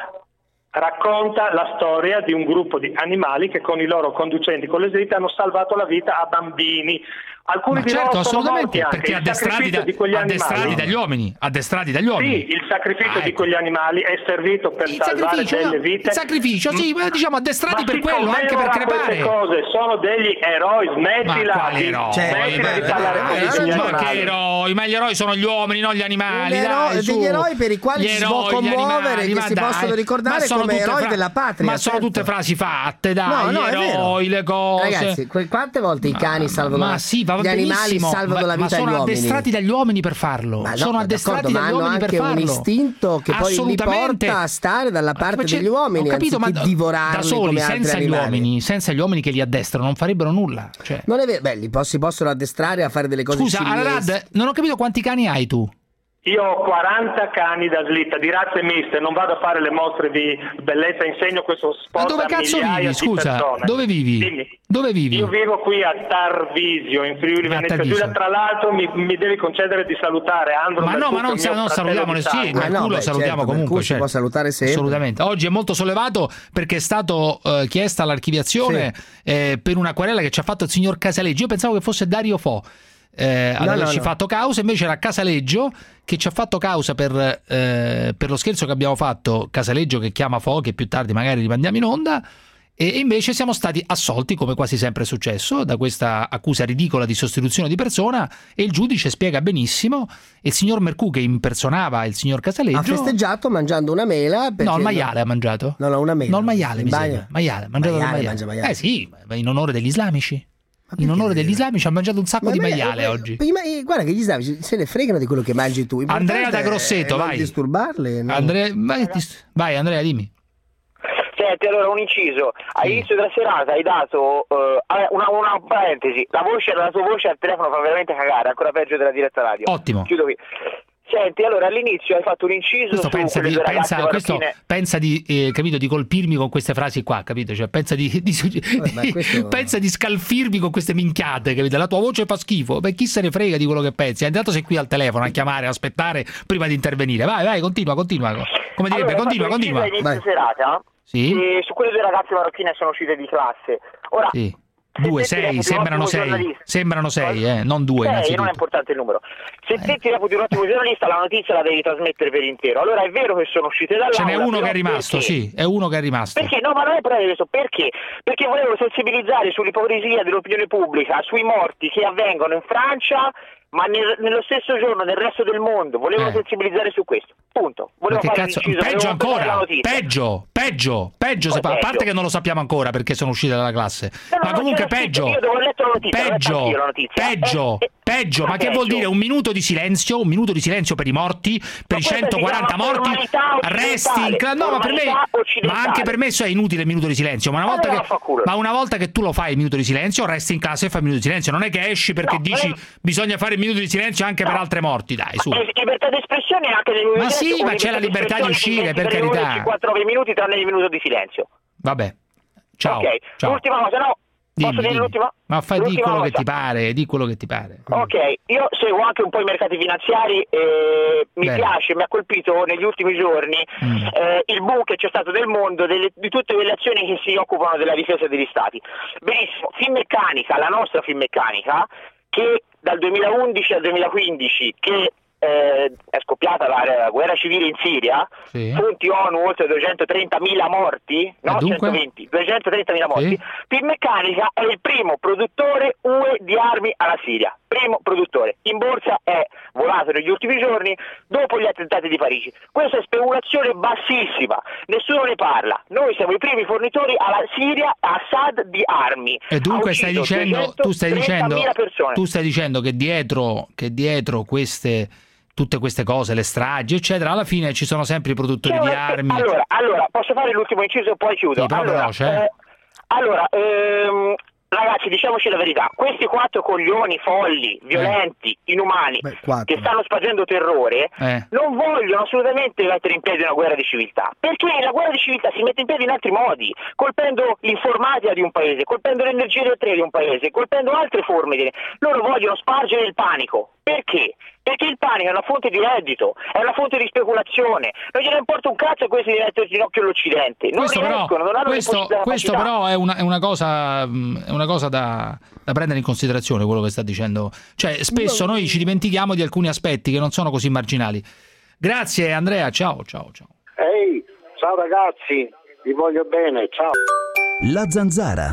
Racconta la storia di un gruppo di animali che con i loro conducenti con le slitte hanno salvato la vita a bambini. Alcuni di loro sono morti anche, perché addestrati dagli uomini. Sì, il sacrificio di quegli animali è servito per salvare delle vite. Il sacrificio, sì, diciamo addestrati per quello, anche per crepare. Queste cose sono degli eroi, smettila di parlare così degli animali. Ma che eroi? Ma gli eroi sono gli uomini, non gli animali. Degli eroi per i quali si può commuovere, che si possono ricordare come eroi della patria. Ma sono tutte frasi fatte, dai, gli eroi, le cose. Ragazzi, quante volte i cani salvano gli animali salvano la vita agli uomini. Ma sono addestrati dagli uomini per farlo. Sono addestrati dagli uomini per farlo. Ma hanno anche un istinto che poi li porta a stare dalla parte degli uomini, anziché divorarli da soli, come altri animali. senza gli uomini che li addestrano non farebbero nulla. Non è vero, si possono addestrare a fare delle cose. Scusa, Arad, non ho capito quanti cani hai tu? Io ho 40 cani da slitta di razze miste, non vado a fare le mostre di bellezza, insegno questo sport a migliaia di persone. Dove vivi? Dimmi. Dove vivi? Io vivo qui a Tarvisio, in Friuli Venezia Giulia. Tra l'altro mi devi concedere di salutare Andro. Ma non salutiamo nessuno, salutiamo comunque. Si può salutare sempre. Assolutamente. Oggi è molto sollevato perché è stato chiesta l'archiviazione per una querela che ci ha fatto il signor Casaleggio. Io pensavo che fosse Dario Fo. Ad averci fatto causa, invece era Casaleggio che ci ha fatto causa per lo scherzo che abbiamo fatto. Casaleggio che chiama Fo, che più tardi magari rimandiamo in onda, e invece siamo stati assolti, come quasi sempre è successo, da questa accusa ridicola di sostituzione di persona, e il giudice spiega benissimo. Il signor Mercù, che impersonava il signor Casaleggio, ha festeggiato mangiando una mela. No, il maiale ha mangiato. No, una mela. No, il maiale, mi sembra. Maiale, maiale. Sì, in onore degli islamici. In onore degli islamici ha mangiato un sacco di maiale oggi. Guarda che gli islamici se ne fregano di quello che mangi tu. Andrea da Grosseto, vai. Non disturbarli. No? Vai Andrea, dimmi. Senti, allora un inciso. All'inizio della serata hai dato una parentesi. La tua voce al telefono fa veramente cagare, ancora peggio della diretta radio. Ottimo. Chiudo qui. Senti, allora all'inizio hai fatto un inciso pensa di capito, di colpirmi con queste frasi qua, capito? Cioè pensa pensa di scalfirmi con queste minchiate, capito? La tua voce fa schifo. Beh, chi se ne frega di quello che pensi? Intanto sei qui al telefono a chiamare, a aspettare prima di intervenire. Vai, continua. Come direbbe, continua. Inizio serata. Sì. Su quelle due ragazze marocchine sono uscite di classe. Ora, sì. 2, 6, sembrano 6, non 2. Non è importante il numero. Se te ti reputi un ottimo giornalista, la notizia la devi trasmettere per intero. Allora è vero che sono uscite dall'aula. Ce n'è uno che è rimasto, perché? sì, è uno che è rimasto. Perché? No, ma non è proprio questo. Perché? Perché volevo sensibilizzare sull'ipocrisia dell'opinione pubblica, sui morti che avvengono in Francia, ma nello stesso giorno nel resto del mondo. Volevo sensibilizzare su questo. Punto. Volevo ma che cazzo? Peggio ancora. Peggio. A parte che non lo sappiamo ancora perché sono uscite dalla classe. Ma comunque peggio. Io devo letto la notizia. Peggio. Ma che vuol dire un minuto di silenzio? Un minuto di silenzio per i morti, per i 140 morti, arresti. No, ma per me, ma anche per me è inutile il minuto di silenzio. Ma una volta che tu lo fai il minuto di silenzio, resti in casa e fai il minuto di silenzio. Non è che esci perché dici bisogna fare il minuto di silenzio anche per altre morti, dai, su. Libertà d'espressione anche nel minuto di silenzio. Ma sì, ma c'è la libertà di uscire, per carità. 59 minuti tranne il minuto di silenzio. Vabbè. Ciao. Ok, ciao. L'ultima cosa, no? Posso dire l'ultima? Ma fai di quello che ti pare, Ok, io seguo anche un po' i mercati finanziari e mi piace, mi ha colpito negli ultimi giorni il boom che c'è stato del mondo di tutte quelle azioni che si occupano della difesa degli stati. Benissimo, Finmeccanica, la nostra Finmeccanica, che dal 2011 al 2015 che è scoppiata la guerra civile in Siria, fonti ONU oltre 230.000 morti, no, 230.000 morti. Finmeccanica è il primo produttore UE di armi alla Siria, primo produttore. In borsa è volato negli ultimi giorni dopo gli attentati di Parigi. Questa è speculazione bassissima, nessuno ne parla. Noi siamo i primi fornitori alla Siria, a Assad, di armi. E dunque tu stai dicendo che dietro tutte queste cose, le stragi, eccetera, alla fine ci sono sempre i produttori di armi. Allora, posso fare l'ultimo inciso e poi chiudo? Ragazzi, diciamoci la verità, questi 4 coglioni folli, violenti, inumani, che stanno spargendo terrore, non vogliono assolutamente mettere in piedi una guerra di civiltà, perché la guerra di civiltà si mette in piedi in altri modi, colpendo l'informatica di un paese, colpendo l'energia elettrica di un paese, colpendo altre forme. Loro vogliono spargere il panico. Perché? Perché il panico è una fonte di reddito, è una fonte di speculazione. Non gliene importa un cazzo a questi di mettere in ginocchio l'Occidente. Questo però è una cosa da prendere in considerazione, quello che sta dicendo. Cioè, spesso noi ci dimentichiamo di alcuni aspetti che non sono così marginali. Grazie Andrea, ciao. Ehi, ciao ragazzi, vi voglio bene, ciao. La Zanzara.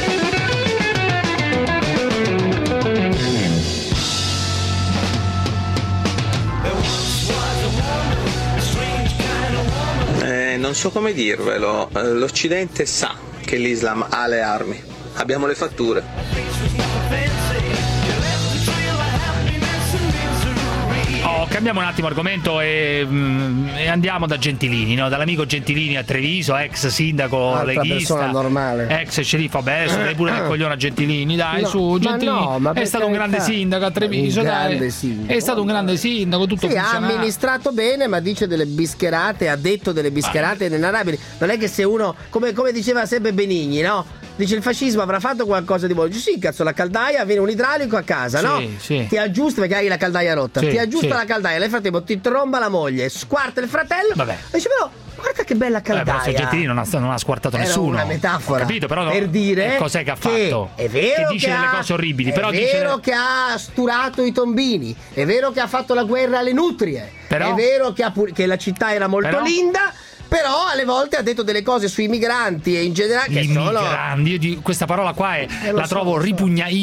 Non so come dirvelo, l'Occidente sa che l'Islam ha le armi, abbiamo le fatture. Cambiamo un attimo argomento e andiamo da Gentilini, no? Dall'amico Gentilini a Treviso, ex sindaco leghista, normale, ex sceriffo. Vabbè, adesso dai pure il coglione a Gentilini, dai, su Gentilini. È stato un grande sindaco a Treviso, è stato un grande sindaco, tutto ha amministrato bene, ma dice delle bischerate, ha detto delle bischerate inenarrabili. Non è che se uno, come diceva sempre Benigni, no? Dice il fascismo avrà fatto qualcosa di buono. Dice sì, cazzo, la caldaia, viene un idraulico a casa, no? Ti aggiusta perché hai la caldaia rotta, ti aggiusta la caldaia, nel frattempo ti tromba la moglie, squarta il fratello. Dice però guarda che bella caldaia. Però Gentilini non ha squartato nessuno. Era una metafora, capito? Però per dire cos'è che ha fatto? È vero che dice delle cose orribili, però è vero che ha sturato i tombini, è vero che ha fatto la guerra alle nutrie, è vero che la città era molto linda. Però alle volte ha detto delle cose sui migranti e in generale che migranti, questa parola qua la trovo ripugnante.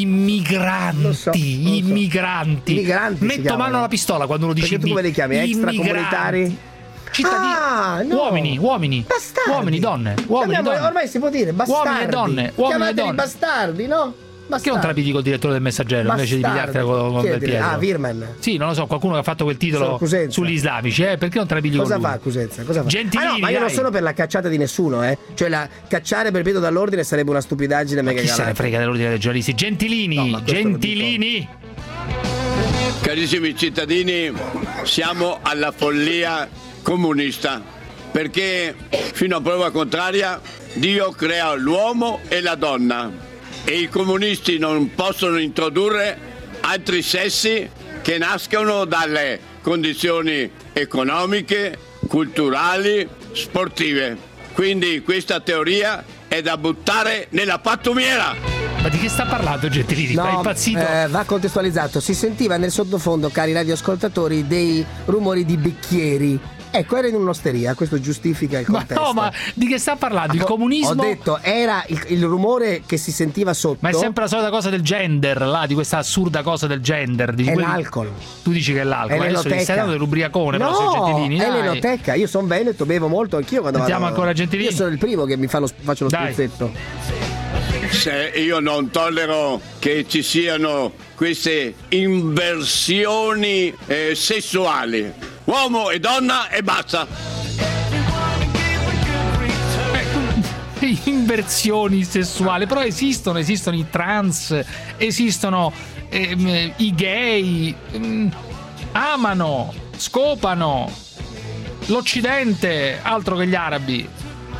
Immigranti. Metto mano alla pistola quando lo dici. Perché tu come li chiami? Extracomunitari? Uomini, bastardi. Uomini, donne. Ormai si può dire bastardi. Uomini e donne. Chiamateli bastardi, no? Perché non te la pidi col direttore del Messaggero invece di pigliartela con Del Pietro? Virman. Sì, non lo so, qualcuno che ha fatto quel titolo sugli islamici, perché non te la pigli con lui? Cosa fa Cusenza? Gentilini, ma io non sono per la cacciata di nessuno, Cioè cacciare per Pietro dall'ordine sarebbe una stupidaggine mega galattica. Chi se ne frega dell'ordine dei giornalisti? Gentilini. Carissimi cittadini, siamo alla follia comunista, perché fino a prova contraria Dio crea l'uomo e la donna e i comunisti non possono introdurre altri sessi che nascono dalle condizioni economiche, culturali, sportive. Quindi questa teoria è da buttare nella pattumiera. Ma di che sta parlando Gentilini? No, È impazzito? Va contestualizzato. Si sentiva nel sottofondo, cari radioascoltatori, dei rumori di bicchieri. Ecco, era in un'osteria, questo giustifica il contesto. Ma no, ma di che sta parlando? Il comunismo? Ho detto, era il rumore che si sentiva sotto. Ma è sempre la solita cosa del gender, là, di questa assurda cosa del gender. È l'alcol. Tu dici che è l'alcol. È adesso ti stai dando dell'ubriacone, no, però sei Gentilini. È l'enoteca. Io sono veneto, bevo molto anch'io quando Sentiamo ancora Gentilini. Io sono il primo che mi faccio lo spruzzetto. Se io non tollero che ci siano queste inversioni sessuali, uomo e donna e basta. Inversioni sessuali, però esistono i trans, esistono i gay, amano, scopano l'Occidente, altro che gli arabi.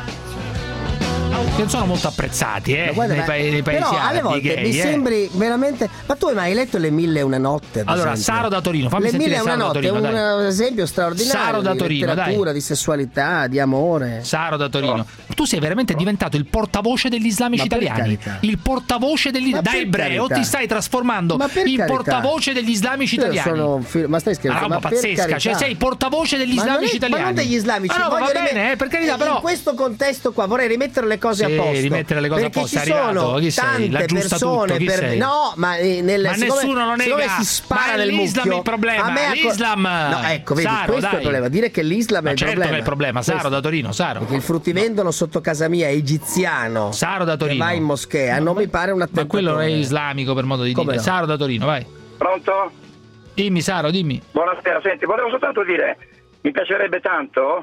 Che non sono molto apprezzati nei paesi però arabi, alle volte gay, mi sembri veramente. Ma tu hai mai letto Le 1001 notte? Allora, Saro da Torino, fammi sentire Saro da Torino. Le 1001 notte è un esempio straordinario. Saro da di Torino, letteratura, dai. di sessualità, di amore. Saro da Torino. Tu sei veramente diventato il portavoce degli islamici italiani. Il portavoce degli da ebreo ti stai trasformando in portavoce degli islamici italiani. Ma stai scherzando? Una roba pazzesca, cioè sei portavoce degli islamici italiani. Ma non degli islamici. No, va bene, per carità, però in questo contesto qua vorrei rimettere le cose a posto. Rimettere le cose a posto, è arrivato. Chi sei? La giusta persone tutto, chi sei? No, ma nessuno lo nega. Si spara nel l'Islam mucchio. è il problema. L'Islam. No, ecco, vedi, Saro, questo è il problema. Dire che l'Islam è il certo problema. Che è il problema. Saro da Torino, Saro. Perché il fruttivendolo sotto casa mia è egiziano. Saro da Torino. Che va in moschea, non mi pare un attentatore. Ma quello è islamico, per modo di dire. No? Saro da Torino, vai. Pronto? Dimmi, Saro, dimmi. Buonasera, senti, volevo soltanto dire, mi piacerebbe tanto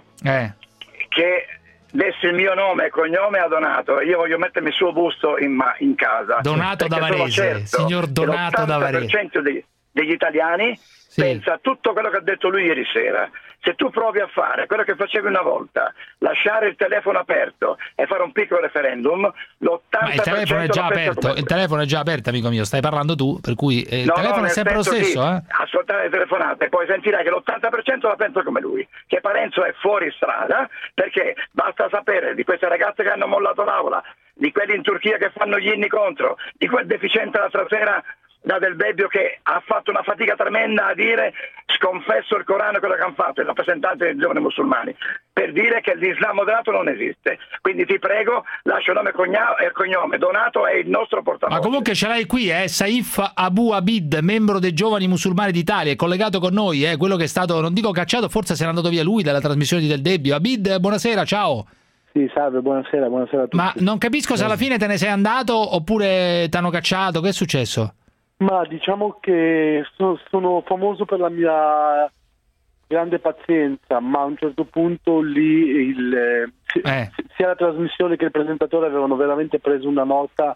che desse il mio nome e cognome a Donato. Io voglio mettermi il suo busto in casa. Donato da Varese, signor Donato da Varese. L'80% degli italiani pensa a tutto quello che ha detto lui ieri sera. Se tu provi a fare quello che facevi una volta, lasciare il telefono aperto e fare un piccolo referendum, l'80% ma il telefono è già aperto, il telefono è già aperto, amico mio, stai parlando tu, per cui il telefono è sempre lo stesso, ascoltare le telefonate e poi sentirai che l'80% la pensa come lui, che Parenzo è fuori strada, perché basta sapere di queste ragazze che hanno mollato l'aula, di quelli in Turchia che fanno gli inni contro, di quel deficiente l'altra sera da Del Bebbio che ha fatto una fatica tremenda a dire sconfesso il Corano, quello che hanno fatto, il rappresentante dei giovani musulmani, per dire che l'Islam moderato non esiste. Quindi ti prego, lascia il nome e cognome. Donato è il nostro portavoce. Ma comunque ce l'hai qui, Saif Abu Abid, membro dei giovani musulmani d'Italia, è collegato con noi, quello che è stato, non dico cacciato, forse se n'è andato via lui dalla trasmissione di Del Debbio. Abid, buonasera, ciao. Sì, salve, buonasera a tutti. Ma non capisco se alla fine te ne sei andato oppure ti hanno cacciato, che è successo? Ma diciamo che sono famoso per la mia grande pazienza, ma a un certo punto lì sia la trasmissione che il presentatore avevano veramente preso una nota,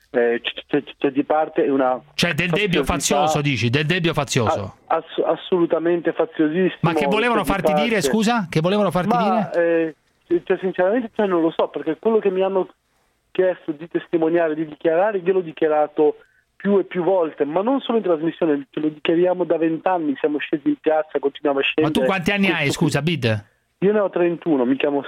c'è di parte una... Cioè Del Debbio fazioso, dici? Del Debbio fazioso? Assolutamente faziosissimo. Ma che volevano farti dire, scusa? Che volevano farti dire? Cioè, sinceramente non lo so, perché quello che mi hanno chiesto di testimoniare, di dichiarare, io l'ho dichiarato più e più volte, ma non solo in trasmissione, ce lo dichiariamo da 20 anni, siamo scesi in piazza, continuiamo a scendere. Ma tu quanti anni hai, scusa, Abid? Io ne ho 31, mi chiamo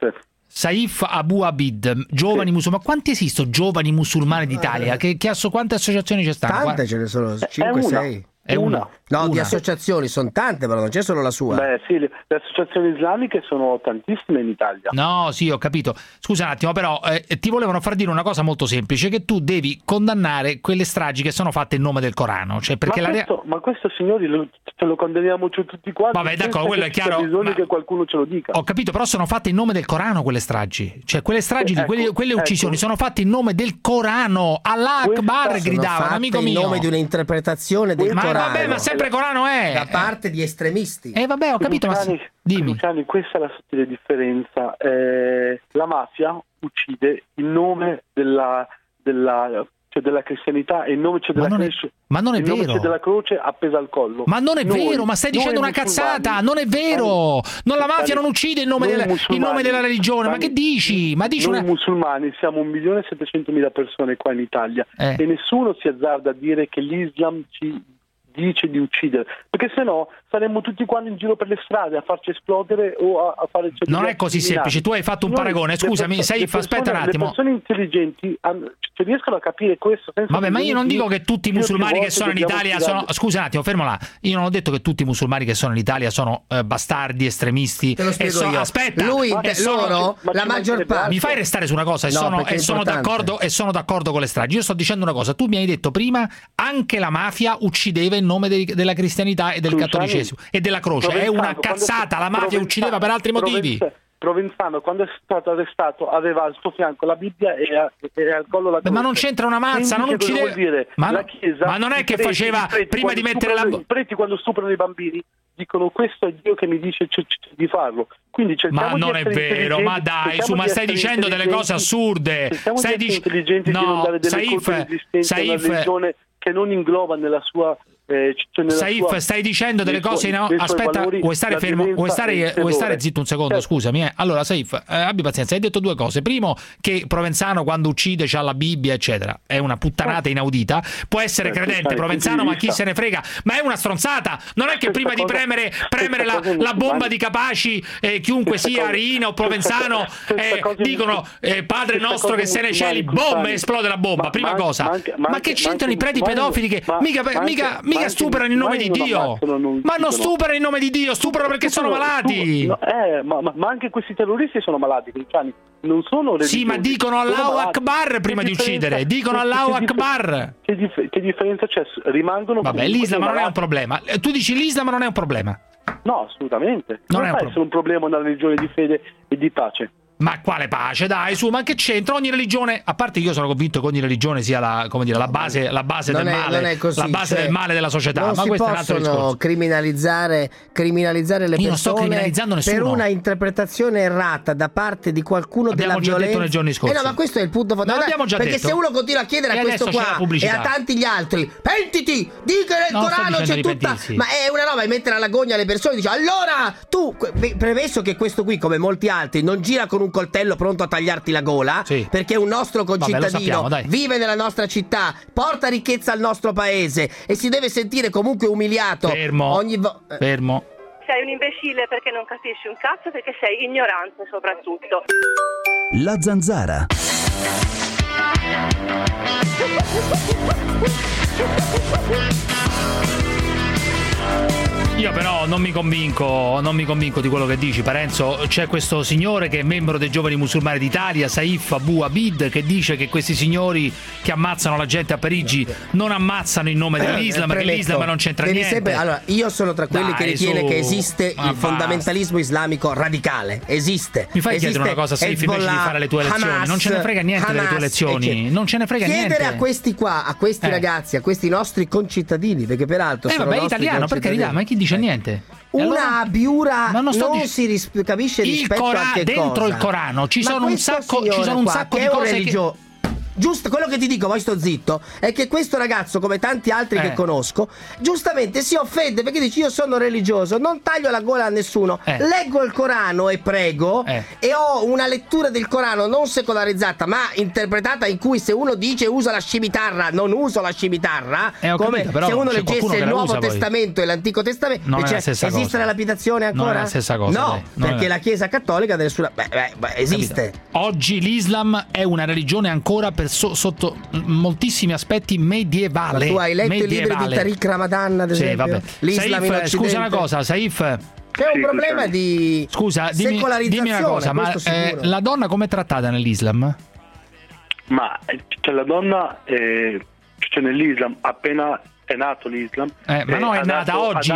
Saif Abu Abid, giovani musulmani. Quanti esistono giovani musulmani d'Italia? Quante associazioni ci stanno? Tante ce ne sono, 5-6. È una. No, di associazioni sono tante, però non c'è solo la sua. Beh, sì, le associazioni islamiche sono tantissime in Italia. No, sì, ho capito. Scusa un attimo, però ti volevano far dire una cosa molto semplice, che tu devi condannare quelle stragi che sono fatte in nome del Corano. Cioè, perché ma questo, signori, ce lo condanniamo tutti quanti. Vabbè, d'accordo, quello è chiaro. C'è bisogno che qualcuno ce lo dica. Ho capito, però sono fatte in nome del Corano quelle stragi. Cioè, quelle stragi, quelle uccisioni sono fatte in nome del Corano. Allah Akbar gridavano, amico mio. In nome di un'interpretazione del Corano. Ma vabbè, ma sempre Corano è. Da parte di estremisti. Vabbè, ho capito, ma dimmi. Luciani, questa è la sottile differenza. La mafia uccide in nome della cristianità e in nome della croce. Ma non è vero. Della croce appesa al collo. Ma non è vero, ma stai dicendo una cazzata, non è vero. La mafia non uccide in nome della religione, ma che dici? Ma dici noi musulmani siamo 1.700.000 persone qua in Italia e nessuno si azzarda a dire che l'Islam ci dice di uccidere, perché sennò saremmo tutti quanti in giro per le strade a farci esplodere o a fare... Non è così semplice, tu hai fatto un paragone, scusami, Saif, aspetta un attimo. Le persone intelligenti riescono a capire questo senza... Vabbè, ma io non dico che tutti i musulmani che sono in Italia sono... Scusa un attimo, fermo là. Io non ho detto che tutti i musulmani che sono in Italia sono bastardi, estremisti. Te lo spiego io. Aspetta, loro, la maggior parte... Mi fai restare su una cosa e sono d'accordo con le stragi. Io sto dicendo una cosa, tu mi hai detto prima anche la mafia uccideva in nome della cristianità e del cattolicesimo e della croce. È una cazzata, la mafia uccideva per altri motivi. Provenzano, quando è stato arrestato, aveva al suo fianco la Bibbia e al collo la croce. Ma non c'entra una mazza, non uccideva. La Chiesa, ma non è che faceva prima di mettere la... I preti quando stuprano i bambini dicono questo è Dio che mi dice di farlo. Quindi ma non è vero, ma dai, ma stai dicendo delle cose assurde. Stai dicendo intelligenti di non dare delle colpe di esistenza a una religione che non ingloba nella sua... Saif, stai dicendo delle cose aspetta, vuoi stare fermo, vuoi stare zitto un secondo, scusami. Allora Saif, abbi pazienza, hai detto due cose. Primo, che Provenzano quando uccide c'ha la Bibbia eccetera, è una puttanata inaudita. Può essere credente Provenzano, ma chi se ne frega, ma è una stronzata. Non è che prima di premere la bomba di Capaci chiunque sia Riina o Provenzano dicono Padre nostro che sei nei cieli, boom, esplode la bomba. Prima cosa, ma che c'entrano i preti pedofili che mica stuprano in nome di Dio, ma non stuprano in nome di Dio, stuprano perché sono malati. Ma anche questi terroristi sono malati, cristiani. Non sono religiosi. Sì, ma dicono Allahu Akbar prima di uccidere. Dicono Allahu Akbar. Che differenza c'è? Rimangono. Vabbè, l'Islam non è un problema. Tu dici l'Islam non è un problema. No, assolutamente. Non è essere un problema una religione di fede e di pace. Ma quale pace, dai, su, ma che c'entra? Ogni religione, a parte io sono convinto che ogni religione sia la base del male, la base del male della società. Non ma si questo è un altro discorso. criminalizzare le io non sto persone criminalizzando nessuno. Per una interpretazione errata da parte di qualcuno della violenza. Abbiamo già detto nei giorni scorsi. No, ma questo è il punto fondamentale. Perché se uno continua a chiedere a questo qua e a tanti gli altri, pentiti, di che nel Corano c'è tutta... Ma è una roba di mettere alla gogna le persone, dice allora tu, premesso che questo qui come molti altri non gira con un coltello pronto a tagliarti la gola, perché è un nostro concittadino, vive nella nostra città, porta ricchezza al nostro paese e si deve sentire comunque umiliato fermo. Sei un imbecille perché non capisci un cazzo, perché sei ignorante soprattutto. La Zanzara. Io però non mi convinco di quello che dici, Parenzo. C'è questo signore che è membro dei Giovani Musulmani d'Italia, Saif Abu Abid, che dice che questi signori che ammazzano la gente a Parigi non ammazzano in nome dell'Islam, che l'Islam non c'entra niente. Allora, io sono tra quelli che ritiene che esiste il fondamentalismo islamico radicale. Esiste. Mi fai chiedere una cosa, Saif, invece di fare le tue lezioni? Non ce ne frega niente delle tue lezioni. Non ce ne frega niente. Chiedere a questi qua, a questi ragazzi, a questi nostri concittadini, perché peraltro sono vabbè, italiano, per carità, ma chi dice niente? Una abiura non capisce rispetto a che dentro cosa. Il Corano ci sono un sacco di cose Giusto, quello che ti dico, poi sto zitto, è che questo ragazzo, come tanti altri che conosco, giustamente si offende perché dice io sono religioso, non taglio la gola a nessuno, leggo il Corano e prego e ho una lettura del Corano non secolarizzata ma interpretata, in cui se uno dice usa la scimitarra non uso la scimitarra, come capito, se uno leggesse il Nuovo Testamento e l'Antico Testamento. Non è la stessa cosa. Esiste la lapidazione ancora? Non è la stessa cosa. No, perché la Chiesa Cattolica deve esiste. Capito. Oggi l'Islam è una religione ancora sotto moltissimi aspetti medievale. Ma tu hai letto i libri di Tariq Ramadan, ad esempio? Vabbè. L'Islam Saif, scusa una cosa, Saif. C'è un problema di secolarizzazione. Dimmi una cosa, ma la donna com'è trattata nell'Islam? Ma la donna nell'Islam appena è nato l'Islam. Ma no, è nata oggi.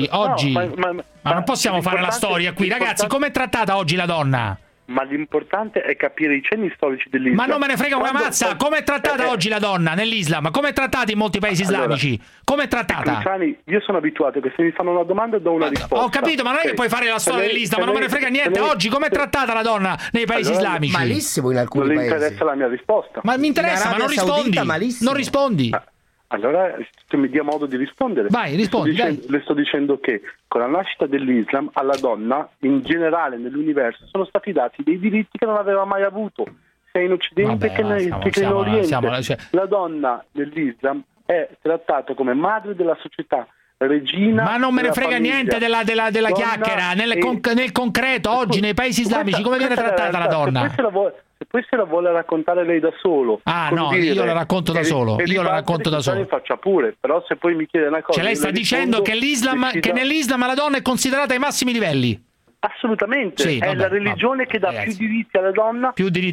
Ma non possiamo fare la storia qui, ragazzi. Com'è trattata oggi la donna? Ma l'importante è capire i cenni storici dell'Islam. Ma non me ne frega una mazza. Come è trattata oggi la donna nell'Islam? Come è trattata in molti paesi islamici? Come è trattata? Io sono abituato che se mi fanno una domanda do una risposta. Ho capito, ma non è che puoi fare la storia dell'Islam, ma non me ne frega niente. Oggi come è trattata la donna nei paesi islamici? Malissimo in alcuni paesi. Non le interessa la mia risposta. Ma mi interessa, ma non rispondi. Non rispondi. Allora mi dia modo di rispondere. Vai, rispondi. Le sto dicendo che con la nascita dell'Islam alla donna in generale nell'universo sono stati dati dei diritti che non aveva mai avuto, sia in Occidente che in Oriente. La donna nell'Islam è trattato come madre della società, regina. Ma non me ne della frega famiglia, niente della chiacchiera. Nel concreto, oggi nei paesi islamici, come viene trattata la donna? Se poi se la vuole raccontare lei da solo. Io la racconto da solo. Io la racconto da solo. Faccia pure, però se poi mi chiede una cosa. Cioè lei sta dicendo che nell'Islam la donna è considerata ai massimi livelli. Assolutamente, sì, è la religione che dà più diritti alla donna,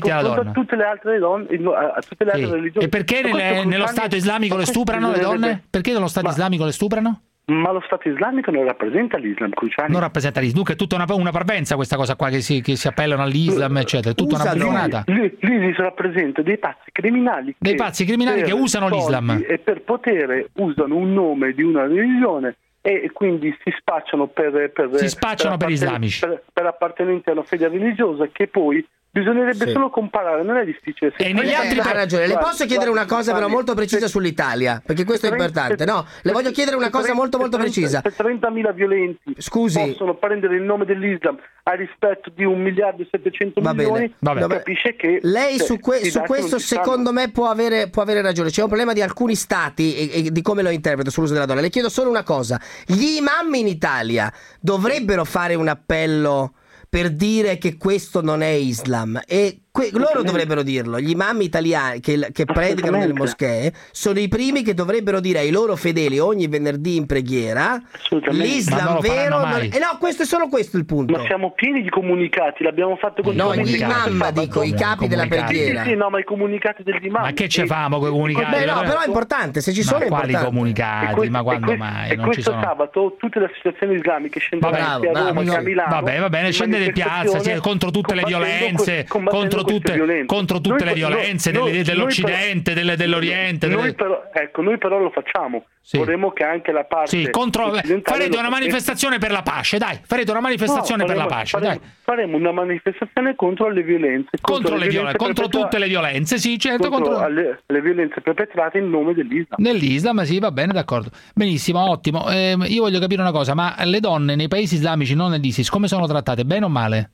a tutte le altre donne, a tutte le altre religioni. E perché nello Stato islamico le stuprano le donne? Perché nello Stato islamico le stuprano? Ma lo Stato islamico non rappresenta l'Islam, Cruciani. Non rappresenta l'Islam, dunque è tutta una parvenza questa cosa qua che si appellano all'Islam, eccetera, è tutta una buonata. L'ISIS rappresenta dei pazzi criminali che usano l'Islam e per potere usano un nome di una religione e quindi si spacciano per islamici, per appartenenti a una fede religiosa che poi bisognerebbe solo comparare, non è difficile. E negli altri ha ragione. Le posso chiedere una cosa però molto precisa sull'Italia, perché questo è importante. No, le voglio chiedere una cosa molto precisa. Se 30.000 violenti possono prendere il nome dell'Islam a rispetto di 1.700.000.000, capisce che lei su questo secondo me può avere ragione. C'è un problema di alcuni stati e di come lo interpreto sull'uso della donna. Le chiedo solo una cosa: gli imam in Italia dovrebbero fare un appello per dire che questo non è Islam, e loro dovrebbero dirlo. Gli imam italiani che predicano nelle moschee sono i primi che dovrebbero dire ai loro fedeli ogni venerdì in preghiera l'Islam vero questo è solo questo il punto. Ma siamo pieni di comunicati, l'abbiamo fatto con gli imam, dico i capi della preghiera. Sì, no, ma i comunicati degli imam. Ma che ci famo con i comunicati? Però è importante, se ci sono quali comunicati, ma quando mai? Non ci sono. Sabato tutte le associazioni islamiche scenderanno a Roma e a Milano. Va bene, scendete in piazza contro tutte le violenze, contro tutte le violenze dell'Occidente, dell'Oriente. Noi però lo facciamo. Vorremmo che anche la parte farete una manifestazione per la pace, dai. Farete una manifestazione per la pace, dai. Faremo una manifestazione contro le violenze, contro tutte le violenze, sì, certo, contro le violenze perpetrate in nome dell'Islam. Nell'Islam, sì, va bene, d'accordo. Benissimo, ottimo. Io voglio capire una cosa, ma le donne nei paesi islamici, non nell'ISIS, come sono trattate, bene o male?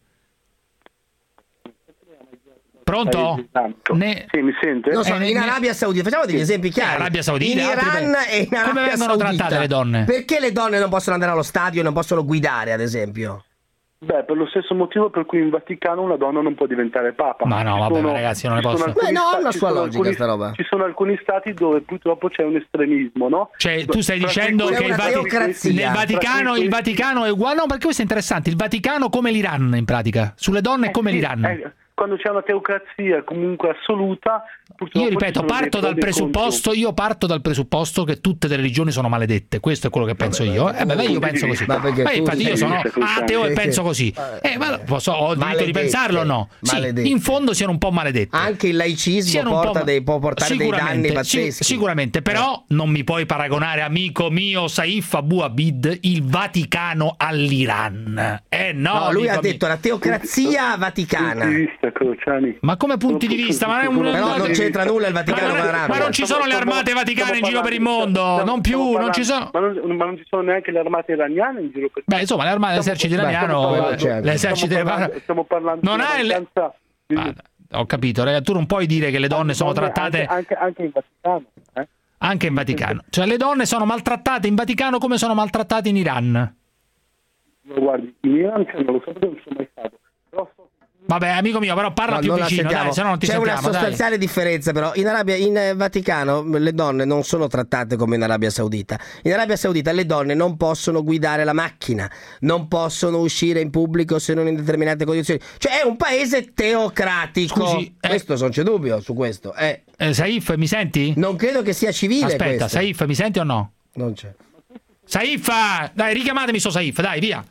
Pronto? Sì, mi sente? In Arabia Saudita, facciamo degli esempi chiari. Arabia Saudita, in Iran e in Arabia come vengono trattate le donne? Perché le donne non possono andare allo stadio e non possono guidare, ad esempio? Per lo stesso motivo per cui in Vaticano una donna non può diventare papa. Ma no, ragazzi, non ne posso. Ha una sua logica sta roba. Ci sono alcuni stati dove purtroppo c'è un estremismo, no? Cioè, tu stai dicendo che nel Vaticano è uguale? No, perché questo è interessante. Il Vaticano come l'Iran, in pratica. Sulle donne è come l'Iran. Quando c'è una teocrazia comunque assoluta, io ripeto, parto dal presupposto che tutte le religioni sono maledette. Questo è quello che penso io. Io penso così. Infatti io sono ateo e penso così. Ho il diritto di pensarlo o no? Sì, in fondo siano un po' maledette. Anche il laicismo può portare dei danni pazzeschi. Sicuramente, però non mi puoi paragonare, amico mio Saif Abu Abid, il Vaticano all'Iran. No, lui ha detto la teocrazia vaticana. Ma come punti di vista? Però non c'entra nulla il Vaticano con l'Arabia. Ma non ci sono le armate vaticane in giro per il mondo, non ci sono. Ma non ci sono neanche le armate iraniane in giro per il mondo. Insomma, le armate dell'esercito iraniano, l'esercito iraniano. Stiamo parlando non hai ho capito, ragazzi, tu non puoi dire che le donne sono trattate anche in Vaticano, Anche in Vaticano. Cioè le donne sono maltrattate in Vaticano come sono maltrattate in Iran. Guardi, in Iran non lo so perché non sono mai stato. Vabbè, amico mio, però parla più vicino, dai, se no non ti sentiamo. C'è una sostanziale differenza, però. In Vaticano le donne non sono trattate come in Arabia Saudita. In Arabia Saudita le donne non possono guidare la macchina, non possono uscire in pubblico se non in determinate condizioni. Cioè è un paese teocratico. Scusi, questo non c'è dubbio su questo. Saif, mi senti? Non credo che sia civile. Aspetta, questo. Saif, mi senti o no? Non c'è. Saif, dai, richiamatemi Saif, dai, via.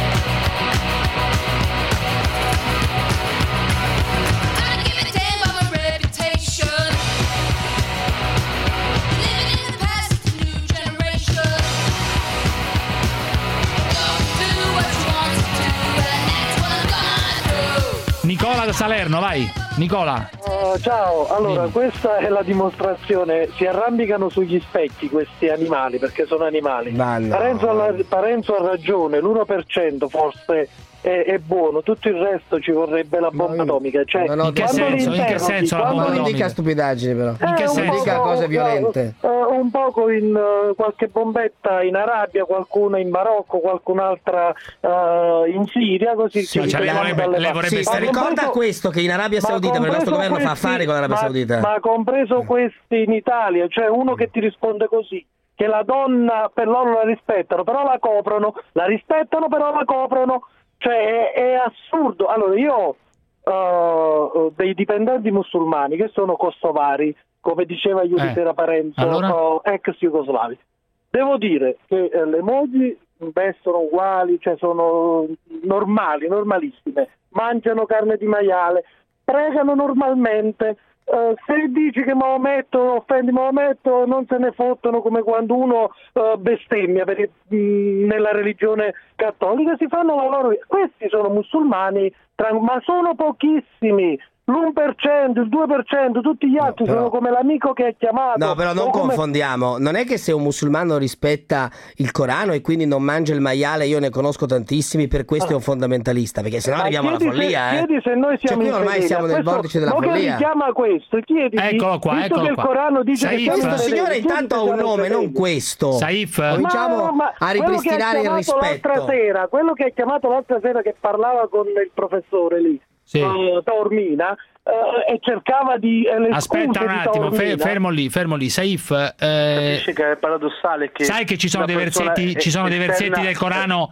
Nicola da Salerno, vai. Nicola. Ciao, allora questa è la dimostrazione, si arrampicano sugli specchi questi animali perché sono animali. Parenzo ha ragione, l'1% forse è buono, tutto il resto ci vorrebbe la bomba atomica. Cioè, in che senso la bomba atomica? Non dica stupidaggini però. In che senso? Non dica cose violente. Un un poco in qualche bombetta in Arabia, qualcuna in Marocco, qualcun'altra in Siria, così sì, cioè ricorda questo che in Arabia Saudita, per il nostro governo fa affari con l'Arabia Saudita. Ma compreso questi in Italia, cioè uno che ti risponde così, che la donna per loro la rispettano, però la coprono, la rispettano però la coprono, cioè è assurdo. Allora io dei dipendenti musulmani che sono kosovari, come diceva ieri sera Parenzo, ex jugoslavi, devo dire che le mogli vestono uguali, cioè sono normali, normalissime, mangiano carne di maiale, pregano normalmente. Se dici che Maometto offendi Maometto, non se ne fottono come quando uno bestemmia nella religione cattolica, si fanno la loro. Questi sono musulmani, ma sono pochissimi. L'1%, il 2%, tutti gli altri sono come l'amico che è chiamato. No, però non confondiamo. Non è che se un musulmano rispetta il Corano e quindi non mangia il maiale, io ne conosco tantissimi, per questo è un fondamentalista, perché sennò arriviamo alla follia. Chiedi se noi siamo qui ormai siamo nel vortice della follia. Che richiama questo? Chiedi, eccolo qua. Che il Corano dice Saif, che questo signore intanto ha un nome, non questo. Saif, cominciamo a ripristinare il rispetto. Quello che ha chiamato l'altra sera, che parlava con il professore lì, Taormina, e cercava di aspetta un attimo, fermo lì. Saif, capisci che è paradossale che sai che ci sono dei versetti del Corano,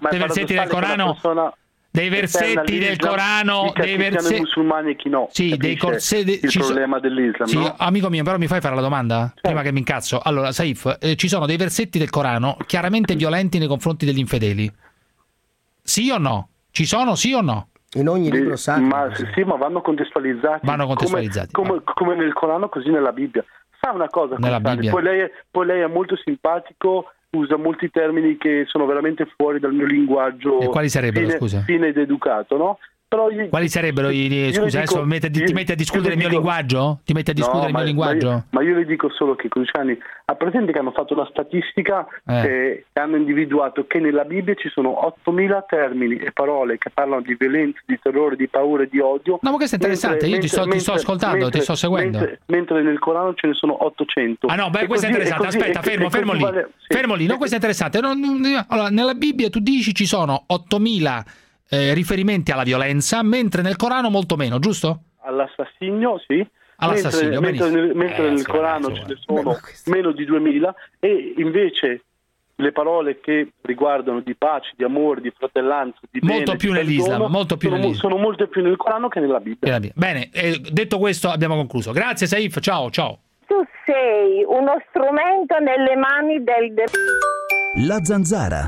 dei versetti del Corano, dei versetti musulmani e chi no. Sì, dei problema dell'Islam. Sì, no? Amico mio, però mi fai fare la domanda prima che mi incazzo. Allora, Saif, ci sono dei versetti del Corano chiaramente violenti nei confronti degli infedeli. Sì o no? Ci sono, sì o no? In ogni libro sacro. Ma vanno contestualizzati. Come nel Corano, così nella Bibbia. Sa una cosa, nella Bibbia. Poi lei è molto simpatico, usa molti termini che sono veramente fuori dal mio linguaggio. E quali sarebbero, scusa? Fine ed educato, no? Però quali sarebbero scusa, adesso ti metti a discutere il mio linguaggio? Ti metti a discutere il mio linguaggio? Ma io le dico solo che Cruciani ha presente che hanno fatto una statistica e hanno individuato che nella Bibbia ci sono 8.000 termini e parole che parlano di violenza, di terrore, di paura e di odio. No, ma questo è interessante, io ti sto ascoltando, ti sto seguendo. Mentre nel Corano ce ne sono 800. Ah no, questo è interessante, aspetta, fermo lì. Fermo lì, no, questo è interessante. Allora, nella Bibbia tu dici ci sono 8.000 riferimenti alla violenza, mentre nel Corano molto meno, giusto? All'assassinio, sì. Mentre nel Corano ce ne sono meno di 2000 e invece le parole che riguardano di pace, di amore, di fratellanza, di molto bene, più nell'Islam, sono molto più nel Corano che nella Bibbia. Bene, detto questo abbiamo concluso. Grazie Saif, ciao. Tu sei uno strumento nelle mani del La Zanzara.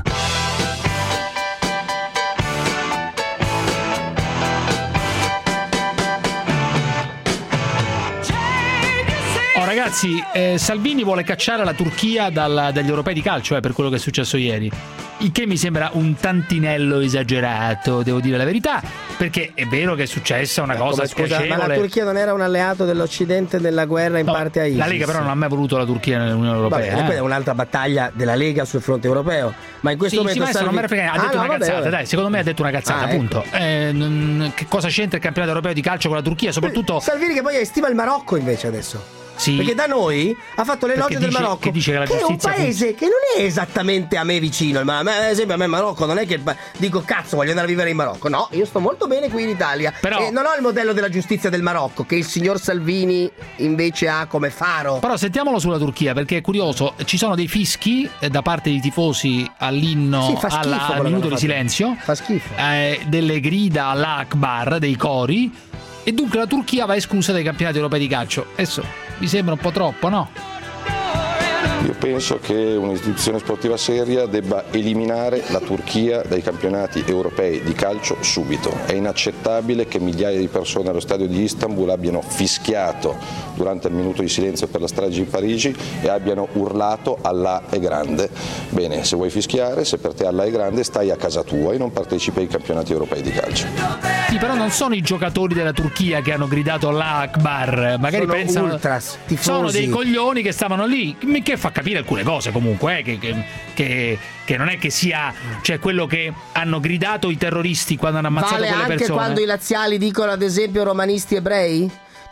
Ragazzi, Salvini vuole cacciare la Turchia dagli europei di calcio, per quello che è successo ieri. Il che mi sembra un tantinello esagerato, devo dire la verità, perché è vero che è successa una cosa spiacevole. Ma la Turchia non era un alleato dell'Occidente nella guerra in parte a ISIS? La Lega però non ha mai voluto la Turchia nell'Unione Europea. Quella è un'altra battaglia della Lega sul fronte europeo. Ma in questo momento Salvini... non me ha detto una cazzata, dai, secondo me ha detto una cazzata, appunto. Che cosa c'entra il campionato europeo di calcio con la Turchia? Soprattutto Salvini che poi stima il Marocco invece adesso. Sì. Perché da noi ha fatto l'elogio del Marocco, che è un paese che non è esattamente a me vicino. Ma ad esempio a me il Marocco non è che dico cazzo voglio andare a vivere in Marocco. No, io sto molto bene qui in Italia. Però, e non ho il modello della giustizia del Marocco che il signor Salvini invece ha come faro. Però sentiamolo sulla Turchia, perché è curioso. Ci sono dei fischi da parte dei tifosi all'inno, al minuto di silenzio. Fa schifo. Delle grida all'Akbar, dei cori. E dunque la Turchia va esclusa dai campionati europei di calcio. Adesso mi sembra un po' troppo, no? Io penso che un'istituzione sportiva seria debba eliminare la Turchia dai campionati europei di calcio subito. È inaccettabile che migliaia di persone allo stadio di Istanbul abbiano fischiato durante il minuto di silenzio per la strage di Parigi e abbiano urlato Allah è grande. Bene, se vuoi fischiare, se per te Allah è grande, stai a casa tua e non partecipi ai campionati europei di calcio. Sì, però non sono i giocatori della Turchia che hanno gridato Allah Akbar, magari sono pensano ultras, tifosi. Sono dei coglioni che stavano lì, che fa capire alcune cose comunque, che non è che sia quello che hanno gridato i terroristi quando hanno ammazzato quelle persone. Vale anche quando i laziali dicono ad esempio romanisti ebrei?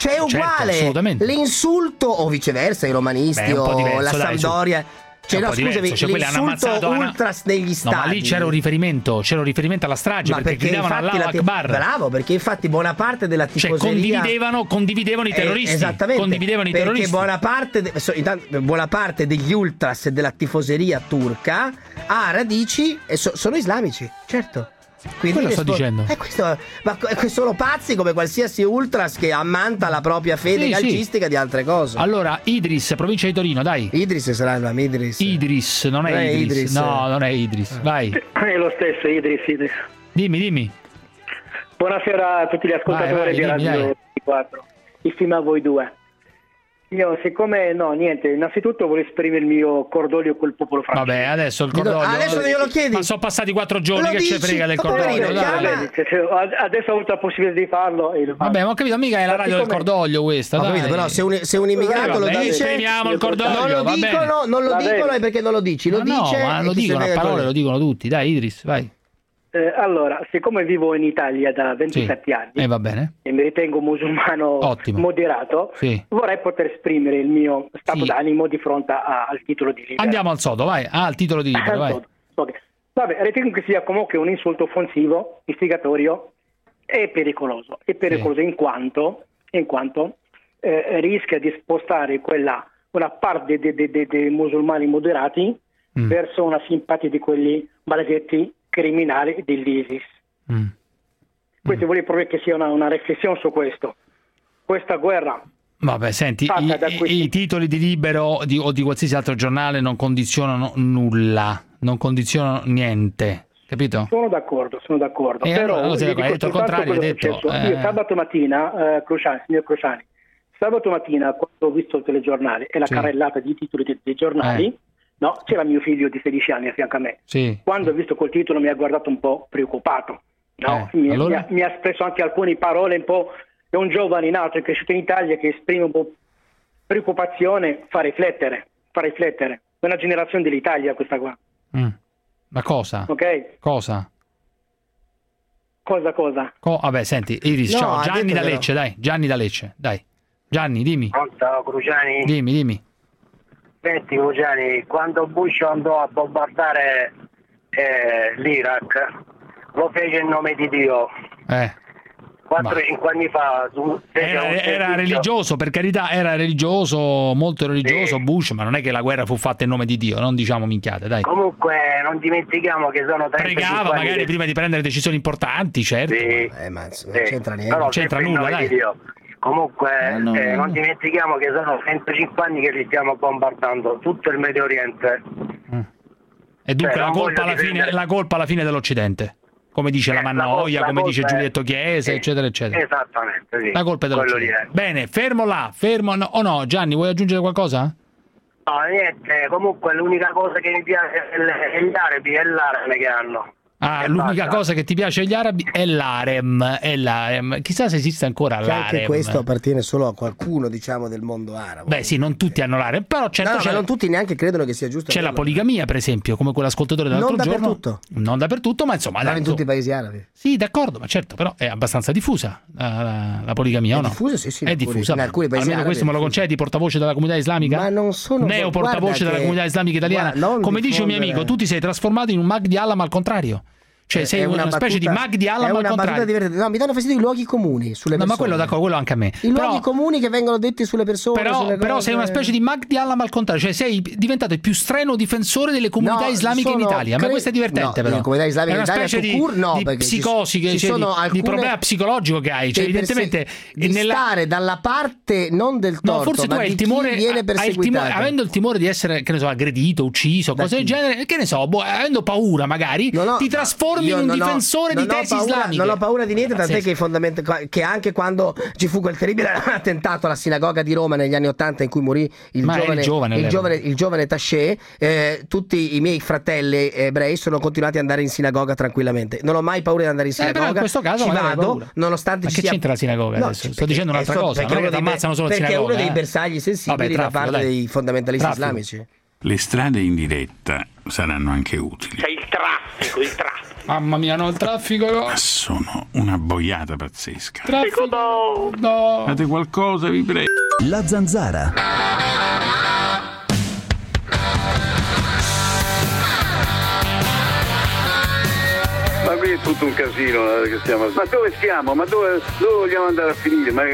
Cioè è uguale, certo, l'insulto o viceversa, i romanisti o diverso, la Sampdoria. Cioè, no, scusami, l'insulto ultras negli stadi. No, ma lì c'era un riferimento alla strage, perché gridavano Allahu Akbar. Bravo, perché infatti buona parte della tifoseria condividevano i terroristi. Esattamente. Condividevano i perché terroristi. buona parte degli ultras e della tifoseria turca ha radici e sono islamici, certo. Quindi quello sto dicendo. Ma sono pazzi come qualsiasi ultras che ammanta la propria fede calcistica di altre cose. Allora, Idris, provincia di Torino, dai. Idris sarà il nome, Idris, non è Idris. No, non è Idris. Vai. È lo stesso, Idris. Dimmi. Buonasera a tutti gli ascoltatori di Radio 24. Insieme a voi due. Io, innanzitutto voglio esprimere il mio cordoglio col popolo francese. Vabbè, adesso il cordoglio. Adesso glielo chiedi. Ma sono passati 4 giorni, che ci frega del cordoglio. Adesso ho avuto la possibilità di farlo. Vabbè, ma ho capito, mica è la radio del cordoglio questa. Ho capito, però se un immigrato lo dice, esprimiamo il cordoglio. Non lo dicono perché non lo dici. Lo dice. No, ma lo dicono a parole, lo dicono tutti. Dai, Idris, vai. Allora, siccome vivo in Italia da 27 anni va bene. e mi ritengo musulmano moderato, vorrei poter esprimere il mio stato d'animo di fronte al titolo di libero. Andiamo al sodo, vai. Al titolo di libero, vai. Okay. Vabbè, ritengo che sia comunque un insulto offensivo, istigatorio e pericoloso. È pericoloso in quanto rischia di spostare una parte dei musulmani moderati verso una simpatia di quelli maledetti criminali dell'ISIS. Questo voglio proprio che sia una riflessione su questo. Questa guerra. Vabbè, senti, i titoli di Libero o di qualsiasi altro giornale non condizionano nulla, non condizionano niente, capito? Sono d'accordo. Però allora, hai detto il contrario, hai detto. Io sabato mattina, signor Cruciani, sabato mattina quando ho visto il telegiornale e la carrellata di titoli dei giornali, no, c'era mio figlio di 16 anni a fianco a me. Quando ho visto quel titolo mi ha guardato un po' preoccupato. No? Mi ha espresso anche alcune parole un po'. È un giovane nato e cresciuto in Italia che esprime un po' preoccupazione, fa riflettere. È una generazione dell'Italia questa qua. Ma cosa? Ok. Cosa? Vabbè, senti, Iris, ciao. Gianni da Lecce, dai. Gianni, dimmi. Pronto, Cruciani? Dimmi. Senti, Cruciani, quando Bush andò a bombardare l'Iraq, lo fece in nome di Dio. 4-5 anni fa era religioso, per carità, molto religioso Bush, ma non è che la guerra fu fatta in nome di Dio, non diciamo minchiate, dai. Comunque non dimentichiamo che sono 35 pregava magari prima di prendere decisioni importanti, certo. Ma non c'entra niente. Non c'entra nulla, dai. Comunque non dimentichiamo che sono 35 anni che li stiamo bombardando tutto il Medio Oriente. E dunque la colpa alla fine dell'Occidente. Come dice la Mannoia, come dice Giulietto Chiesa, eccetera, eccetera. Esattamente, sì. La colpa è dell'Occidente. Bene, fermo o no? Gianni, vuoi aggiungere qualcosa? No, niente, comunque l'unica cosa che mi piace è gli arabi e l'arme che hanno. L'unica cosa che ti piace agli arabi è l'harem. Chissà se esiste ancora l'harem. Anche questo appartiene solo a qualcuno, diciamo, del mondo arabo. Beh, sì, non tutti hanno l'harem, però certo ma non tutti neanche credono che sia giusto. C'è la poligamia, per esempio, come quell'ascoltatore dell'altro giorno. Non dappertutto, ma insomma, in tutti i paesi arabi. Sì, d'accordo, ma certo, però è abbastanza diffusa la poligamia, o no? Diffusa, sì, è diffusa. In alcuni paesi almeno questo me lo concedi, portavoce della comunità islamica? Ma non sono portavoce della comunità islamica italiana. Come dice un mio amico, tu ti sei trasformato in un Mahdi Allam al contrario. Cioè sei una specie di Mahdi Allam al contrario. No, mi danno fastidio i luoghi comuni sulle persone. Ma quello d'accordo, quello anche a me. I luoghi comuni che vengono detti sulle persone. Però sei una specie di Mahdi Allam al contrario, cioè sei diventato il più strenuo difensore delle comunità islamiche in Italia. Ma questo è divertente, però. Le comunità islamiche in Italia è una specie di psicosi, di problema psicologico che hai. Cioè, evidentemente stare dalla parte non del torto, forse tu hai il timore, viene perseguitato. Avendo il timore di essere, che ne so, aggredito, ucciso, cose del genere, che ne so, avendo paura magari, ti trasformi in un difensore di tesi islamiche. Non ho paura di niente, tant'è che anche quando ci fu quel terribile attentato alla sinagoga di Roma negli anni '80 in cui morì il giovane Taché, tutti i miei fratelli ebrei sono continuati ad andare in sinagoga tranquillamente. Non ho mai paura di andare in sinagoga. In questo caso ci vado, nonostante che c'entra la sinagoga adesso? Sto dicendo un'altra cosa, non è che ti ammazzano solo in sinagoga. Perché è uno dei bersagli sensibili da parte dei fondamentalisti islamici. Le strade in diretta saranno anche utili. C'è il traffico. Mamma mia, no, il traffico no. Sono una boiata pazzesca. Traffico no. Fate qualcosa, vi prego. La Zanzara. Ma qui è tutto un casino che stiamo. Ma dove stiamo? Ma dove vogliamo andare a finire? Ma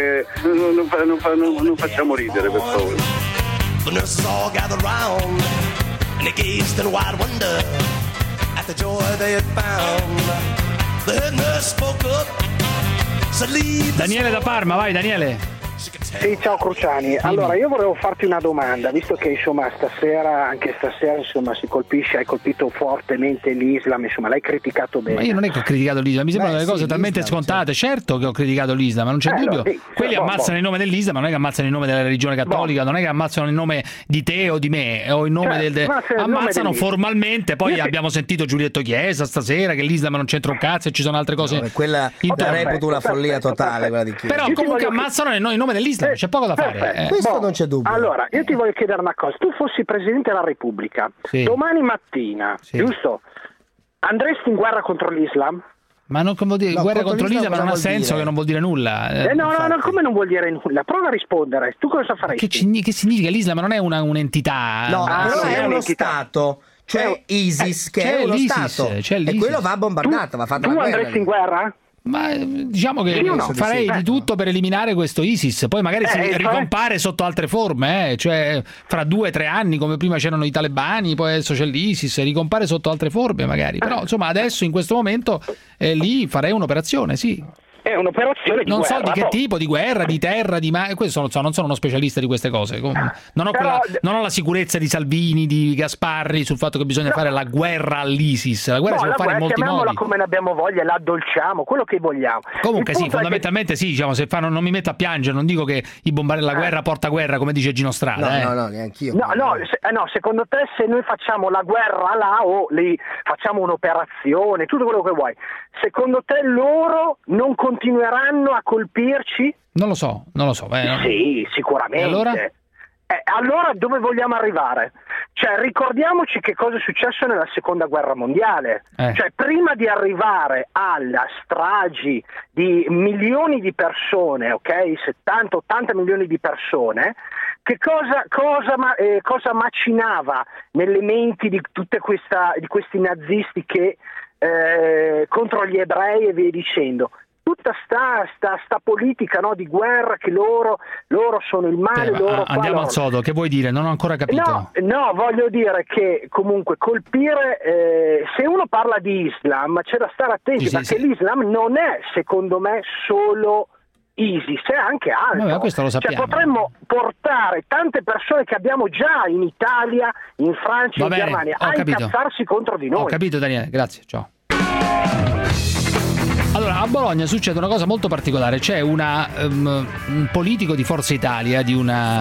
non facciamo ridere, per favore. The nurses all gathered round and they gazed in wide wonder at the joy they had found. The head nurse spoke up. Daniele da Parma, vai Daniele. Sì, ciao Cruciani. Allora io volevo farti una domanda, visto che insomma anche stasera insomma hai colpito fortemente l'Islam, insomma l'hai criticato bene. Ma io non è che ho criticato l'Islam, mi sembrano delle cose talmente scontate. Certo che ho criticato l'Islam, ma non c'è dubbio. Quelli ammazzano in nome dell'Islam, ma non è che ammazzano in nome della religione cattolica, non è che ammazzano in nome di te o di me o in nome ammazzano formalmente. Poi abbiamo sentito Giulietto Chiesa stasera che l'Islam non c'entra un cazzo e ci sono altre cose. Quella la reputo una follia totale, quella di Chiesa. Però comunque ammazzano in nome dell'Islam, c'è poco da fare. Questo non c'è dubbio. Allora, io ti voglio chiedere una cosa. Tu fossi Presidente della Repubblica, domani mattina, giusto? Andresti in guerra contro l'Islam? Ma non vuol dire guerra contro l'Islam, non ha senso, che non vuol dire nulla. No, come non vuol dire nulla? Prova a rispondere. Tu cosa faresti? Che significa? L'Islam non è un'entità. No, però è uno stato. C'è ISIS, che è uno stato. E quello va bombardato, va fatto la guerra. Tu andresti in guerra? Ma diciamo che farei di tutto per eliminare questo ISIS, poi magari si ricompare sotto altre forme, cioè fra 2 o 3 anni, come prima c'erano i talebani, poi adesso c'è l'ISIS, ricompare sotto altre forme magari, però insomma adesso in questo momento lì farei un'operazione, sì. È un'operazione di non guerra. Non so di che tipo, di guerra, di terra, di mare, questo non sono uno specialista di queste cose. Non ho la sicurezza di Salvini, di Gasparri sul fatto che bisogna fare la guerra all'ISIS. La guerra si può fare in molti modi. Come ne abbiamo voglia, la addolciamo, quello che vogliamo. Comunque sì, fondamentalmente sì, diciamo, se non mi metto a piangere, non dico che la guerra porta guerra, come dice Gino Strada. No, neanch'io. No, secondo te se noi facciamo la guerra là o lì facciamo un'operazione, tutto quello che vuoi, secondo te loro non continueranno a colpirci? Non lo so. Sì, sicuramente. E allora dove vogliamo arrivare? Cioè, ricordiamoci che cosa è successo nella seconda guerra mondiale. Cioè, prima di arrivare alla stragi di milioni di persone, ok? 70-80 milioni di persone, che cosa macinava nelle menti di questi nazisti che contro gli ebrei e via dicendo? Tutta sta politica, no, di guerra, che loro sono il male, andiamo al sodo, che vuoi dire? Non ho ancora capito. No, voglio dire che comunque colpire, se uno parla di Islam c'è da stare attenti, perché l'Islam non è, secondo me, solo ISIS, è anche altro. Vabbè, questo lo sappiamo. Cioè, potremmo portare tante persone che abbiamo già in Italia, in Francia, in Germania a incazzarsi contro di noi. Ho capito, Daniele, grazie, ciao. Allora, a Bologna succede una cosa molto particolare. C'è un politico di Forza Italia di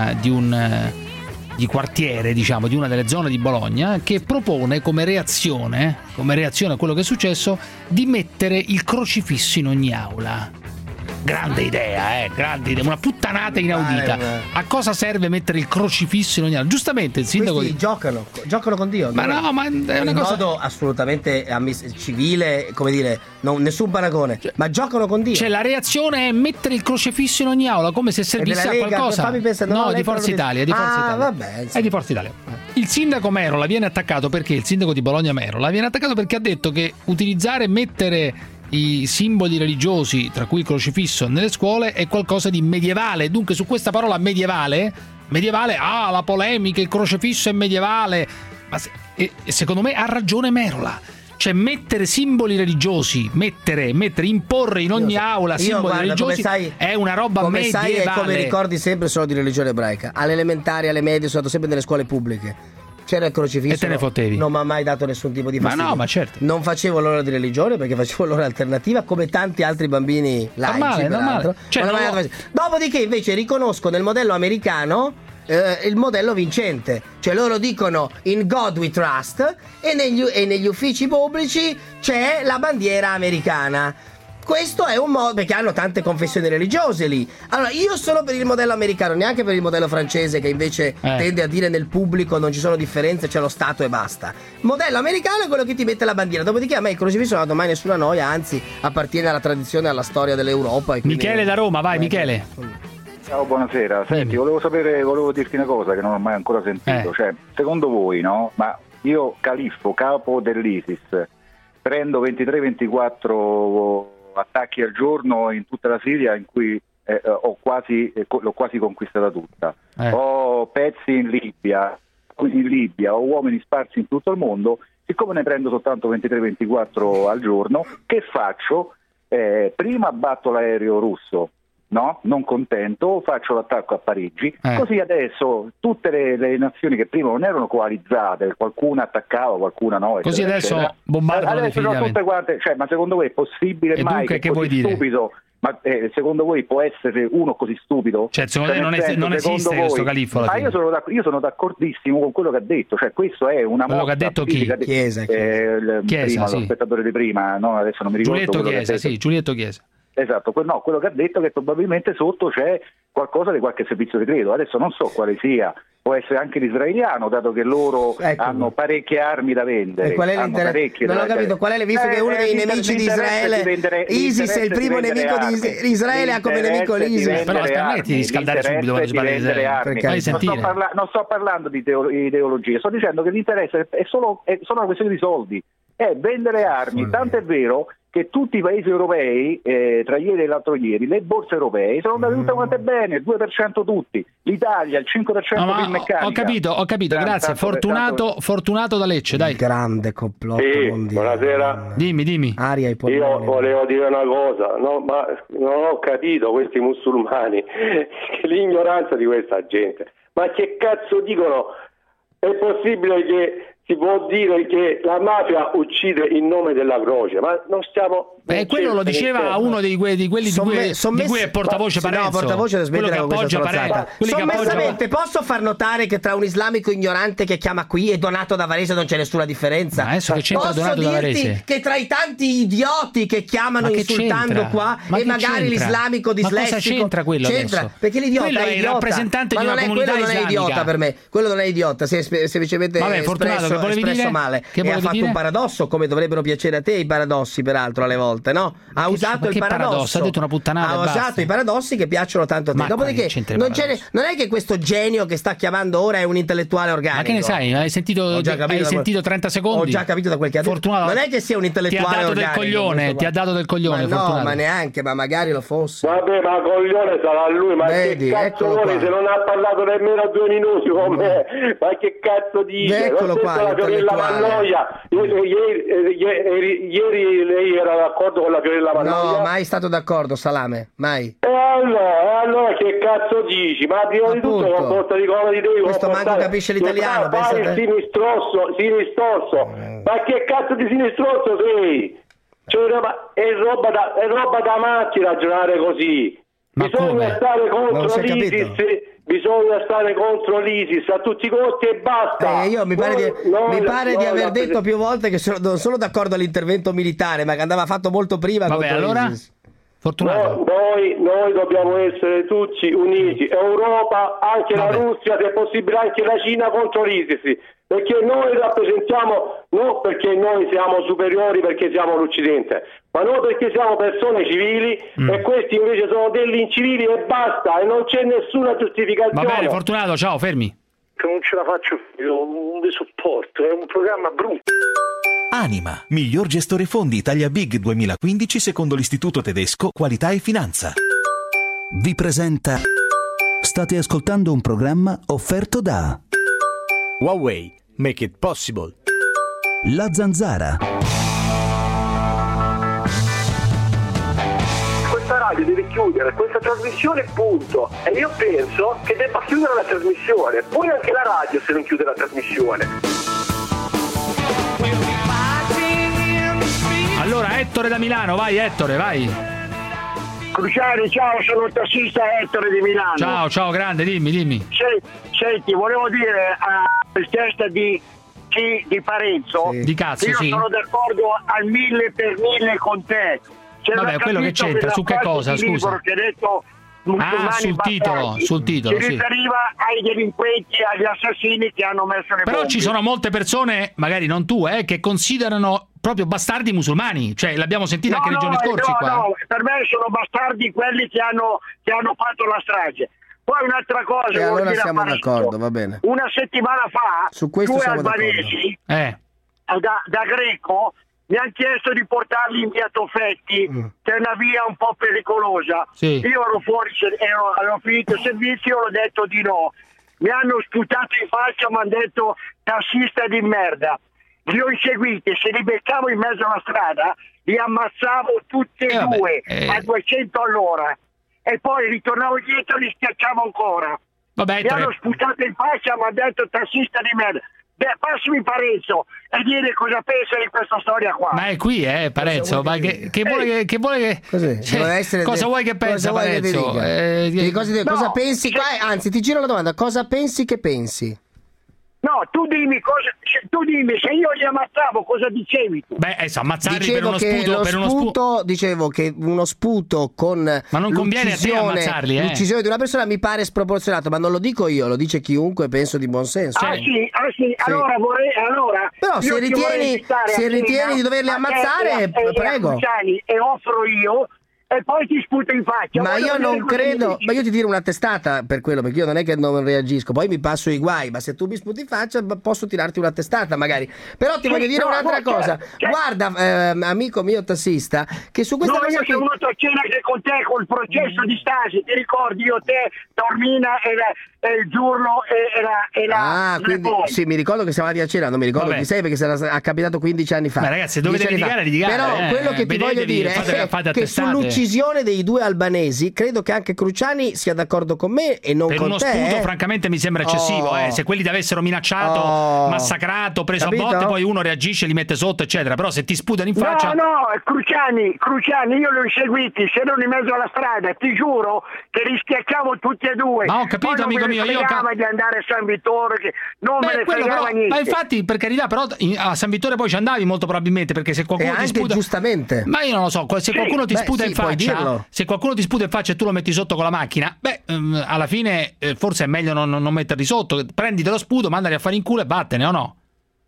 quartiere, diciamo, di una delle zone di Bologna, che propone come reazione a quello che è successo di mettere il crocifisso in ogni aula. Grande idea, una puttanata inaudita. A cosa serve mettere il crocifisso in ogni aula? Giustamente il sindaco giocano con Dio. Ma no, ma è una in cosa modo assolutamente civile, come dire, nessun paragone, ma giocano con Dio. Cioè la reazione è mettere il crocifisso in ogni aula, come se servisse a qualcosa. No, di Forza Italia, vabbè, è di Forza Italia. Il sindaco Merola viene attaccato perché il sindaco di Bologna Merola viene attaccato perché ha detto che mettere i simboli religiosi, tra cui il crocifisso, nelle scuole è qualcosa di medievale. Dunque su questa parola medievale, la polemica, il crocifisso è medievale, ma secondo me ha ragione Merola. Cioè mettere simboli religiosi, imporre in ogni aula simboli religiosi è una roba medievale. Sai, e come ricordi sempre sono di religione ebraica. Alle elementari, alle medie, sono stato sempre nelle scuole pubbliche. C'era il crocifisso e te ne fottevi. Non mi ha mai dato nessun tipo di fastidio. Ma no, ma certo. Non facevo l'ora di religione perché facevo l'ora alternativa come tanti altri bambini laici. Normale. Dopodiché invece riconosco nel modello americano il modello vincente. Cioè loro dicono in God we trust e negli uffici pubblici c'è la bandiera americana. questo è un modo, perché hanno tante confessioni religiose lì. Allora io sono per il modello americano, neanche per il modello francese, che invece tende a dire nel pubblico non ci sono differenze, c'è lo Stato e basta. Il modello americano è quello che ti mette la bandiera, dopodiché a me il crocifisso non ha dato mai nessuna noia, anzi appartiene alla tradizione e alla storia dell'Europa. E quindi... Michele da Roma, vai Michele. Ciao, buonasera. Senti, volevo dirti una cosa che non ho mai ancora sentito. Cioè, secondo voi, no? Ma io, Califfo, capo dell'ISIS, prendo 23-24 attacchi al giorno in tutta la Siria, in cui l'ho quasi conquistata tutta. Ho pezzi in Libia, ho uomini sparsi in tutto il mondo. Siccome ne prendo soltanto 23-24 al giorno, che faccio? Prima abbatto l'aereo russo, no? Non contento, faccio l'attacco a Parigi, così adesso tutte le nazioni che prima non erano coalizzate, qualcuna attaccava, qualcuna no, così adesso bombardano adesso sono tutte quante, cioè, ma secondo voi è possibile e mai dunque, che così stupido? Ma secondo voi può essere uno così stupido? Cioè, secondo me non esiste questo Califfo. Ma io sono d'accordissimo con quello che ha detto, cioè questo è una quello che ha detto chi? Chiesa, prima, sì. Lo spettatore di prima, no? Adesso non mi ricordo. Giulietto Chiesa. Esatto, quello che ha detto, che probabilmente sotto c'è qualcosa di qualche servizio segreto. Adesso non so quale sia, può essere anche l'israeliano, dato che loro hanno parecchie armi da vendere. E qual è l'interesse? Non ho capito qual è, visto che uno dei nemici di Israele, ISIS è il primo nemico di Israele, ha come nemico l'ISIS. Però permetti di scaldare subito quando si parla. Non sto parlando di ideologia, sto dicendo che l'interesse è solo una questione di soldi, è vendere armi, tanto è vero che tutti i paesi europei, tra ieri e l'altro ieri, le borse europee sono andate tutte quante bene, il 2% tutti, l'Italia il 5% di meccanica. Ho capito, grazie. Fortunato da Lecce, dai. Il grande complotto mondiale. Buonasera. Dimmi. Aria ai polmoni. Io volevo dire una cosa, no, ma non ho capito questi musulmani, l'ignoranza di questa gente. Ma che cazzo dicono? È possibile che si può dire che la mafia uccide in nome della croce, ma non stiamo... quello lo diceva uno di quelli di cui è portavoce Parenzo. No, portavoce quello che appoggia Parenzo. Sommessamente posso far notare che tra un islamico ignorante che chiama qui e Donato da Varese non c'è nessuna differenza? Ma adesso che c'entra Donato da Varese? Posso che tra i tanti idioti che chiamano insultando qua e magari l'islamico dislessico... Ma cosa c'entra quello adesso? Perché l'idiota quello è il rappresentante di una comunità islamica. Quello non è idiota per me, quello non è idiota, si è semplicemente espresso male e ha fatto un paradosso, come dovrebbero piacere a te i paradossi, peraltro, alle volte, no? Ha usato il paradosso, ha detto una puttanata, ha usato i paradossi che piacciono tanto a te. Dopodiché non è che questo genio che sta chiamando ora è un intellettuale organico. Ma che ne sai? Hai sentito 30 secondi? Ho già capito da quel che ha detto. Non è che sia un intellettuale organico. Ti ha dato del coglione, ma no, ma neanche, ma magari lo fosse. Vabbè, ma coglione sarà lui, ma che cazzo vuole se non ha parlato nemmeno 2 minuti con me? Ma che cazzo dice? Eccolo qua, Mannoia. Ieri lei era d'accordo con la Fiorella Mannoia? No, mai stato d'accordo, Salame, mai. E allora che cazzo dici? Ma prima di tutto comporta di come ti devi questo manco capisce l'italiano. Fai il sinistrosso. Ma che cazzo di sinistrosso sei? Cioè, è roba da matti ragionare così. Bisogna stare contro l'ISIS. Bisogna stare contro l'ISIS a tutti i costi e basta. Io mi pare di aver detto più volte che non sono d'accordo all'intervento militare, ma che andava fatto molto prima. Vabbè, allora l'ISIS. Fortunato. Noi dobbiamo essere tutti uniti, Europa, anche la Russia, se possibile anche la Cina contro l'ISIS, perché noi rappresentiamo, non perché noi siamo superiori perché siamo l'Occidente, ma noi perché siamo persone civili e questi invece sono degli incivili e basta, e non c'è nessuna giustificazione. Va bene, Fortunato, ciao, fermi. Non ce la faccio più, non vi sopporto, è un programma brutto. Anima, miglior gestore fondi Italia Big 2015 secondo l'Istituto Tedesco Qualità e Finanza. Vi presenta. State ascoltando un programma offerto da Huawei, make it possible. La Zanzara. Questa radio deve chiudere questa trasmissione, punto. E io penso che debba chiudere la trasmissione, poi anche la radio se non chiude la trasmissione. Allora, Ettore da Milano, vai Ettore, vai. Cruciani, ciao, sono il tassista Ettore di Milano. Ciao, grande, dimmi. Senti, volevo dire al testa di Parenzo, di cazzo, io sono d'accordo al 1000 per 1000 con te. Vabbè, quello che c'entra, su che cosa, scusa? Che ha detto sul titolo, si riferiva ai delinquenti, agli assassini che hanno messo le bombe. Però ci sono molte persone, magari non tu, che considerano proprio bastardi musulmani, cioè l'abbiamo sentito anche nei giorni scorsi qua. No, per me sono bastardi quelli che hanno fatto la strage. Poi un'altra cosa, e allora siamo d'accordo, va bene. Una settimana fa su questo due siamo albanesi da Greco mi hanno chiesto di portarli in via Tofetti, che è una via un po' pericolosa. Sì. Io ero fuori, avevo finito il servizio, ho detto di no. Mi hanno sputato in faccia, mi hanno detto tassista di merda. Li ho inseguiti, se li beccavo in mezzo alla strada, li ammazzavo tutti e due a 200 all'ora. E poi ritornavo dietro e li schiacciavo ancora. Vabbè, mi hanno sputato in faccia, mi hanno detto tassista di merda. Beh, passami Parenzo e dire cosa pensa di questa storia qua. Ma è qui, Parenzo, ma che vuole che cosa vuoi che pensa Parenzo? Cosa pensi? Anzi, ti giro la domanda, cosa pensi che pensi? No, tu dimmi se io li ammazzavo cosa dicevi tu? Beh, ammazzarli per uno sputo, dicevo che uno sputo con ma non conviene a te ammazzarli, l'uccisione di una persona mi pare sproporzionato, ma non lo dico io, lo dice chiunque penso di buon senso. Sì. Allora però se ritieni di doverli ammazzare, prego. E offro io e poi ti sputo in faccia. Ma io non credo, ma io ti tiro una testata per quello, perché io non è che non reagisco, poi mi passo i guai, ma se tu mi sputi in faccia posso tirarti una testata magari. Però ti voglio dire un'altra cosa. Guarda, amico mio tassista, che su questa cosa io sono venuto a cena con te col processo di Stasi, ti ricordi io, te, Tormina e il Giurlo e la quindi sì, mi ricordo che siamo andati a cena, non mi ricordo chi sei perché sarà capitato 15 anni fa. Ma ragazzi, dovete litigare. Però quello che ti voglio dire è che sull'uccisione dei due albanesi credo che anche Cruciani sia d'accordo con me e non per con te. Per uno sputo francamente mi sembra eccessivo, se quelli ti avessero minacciato, massacrato, preso a botte, poi uno reagisce, li mette sotto eccetera, però se ti sputano in faccia Cruciani io li ho inseguiti, se erano in mezzo alla strada, ti giuro che li schiacciavo tutti e due. Ma ho capito, amico mio, io di andare a San Vittore, che non me ne fregava niente. Ma infatti, per carità, però a San Vittore poi ci andavi molto probabilmente, perché se qualcuno ti sputa, giustamente. Ma io non lo so, se qualcuno ti sputa in faccia, se qualcuno ti sputa in faccia e tu lo metti sotto con la macchina, alla fine forse è meglio non metterli sotto, prenditi lo sputo, mandali a fare in culo e vattene, o no?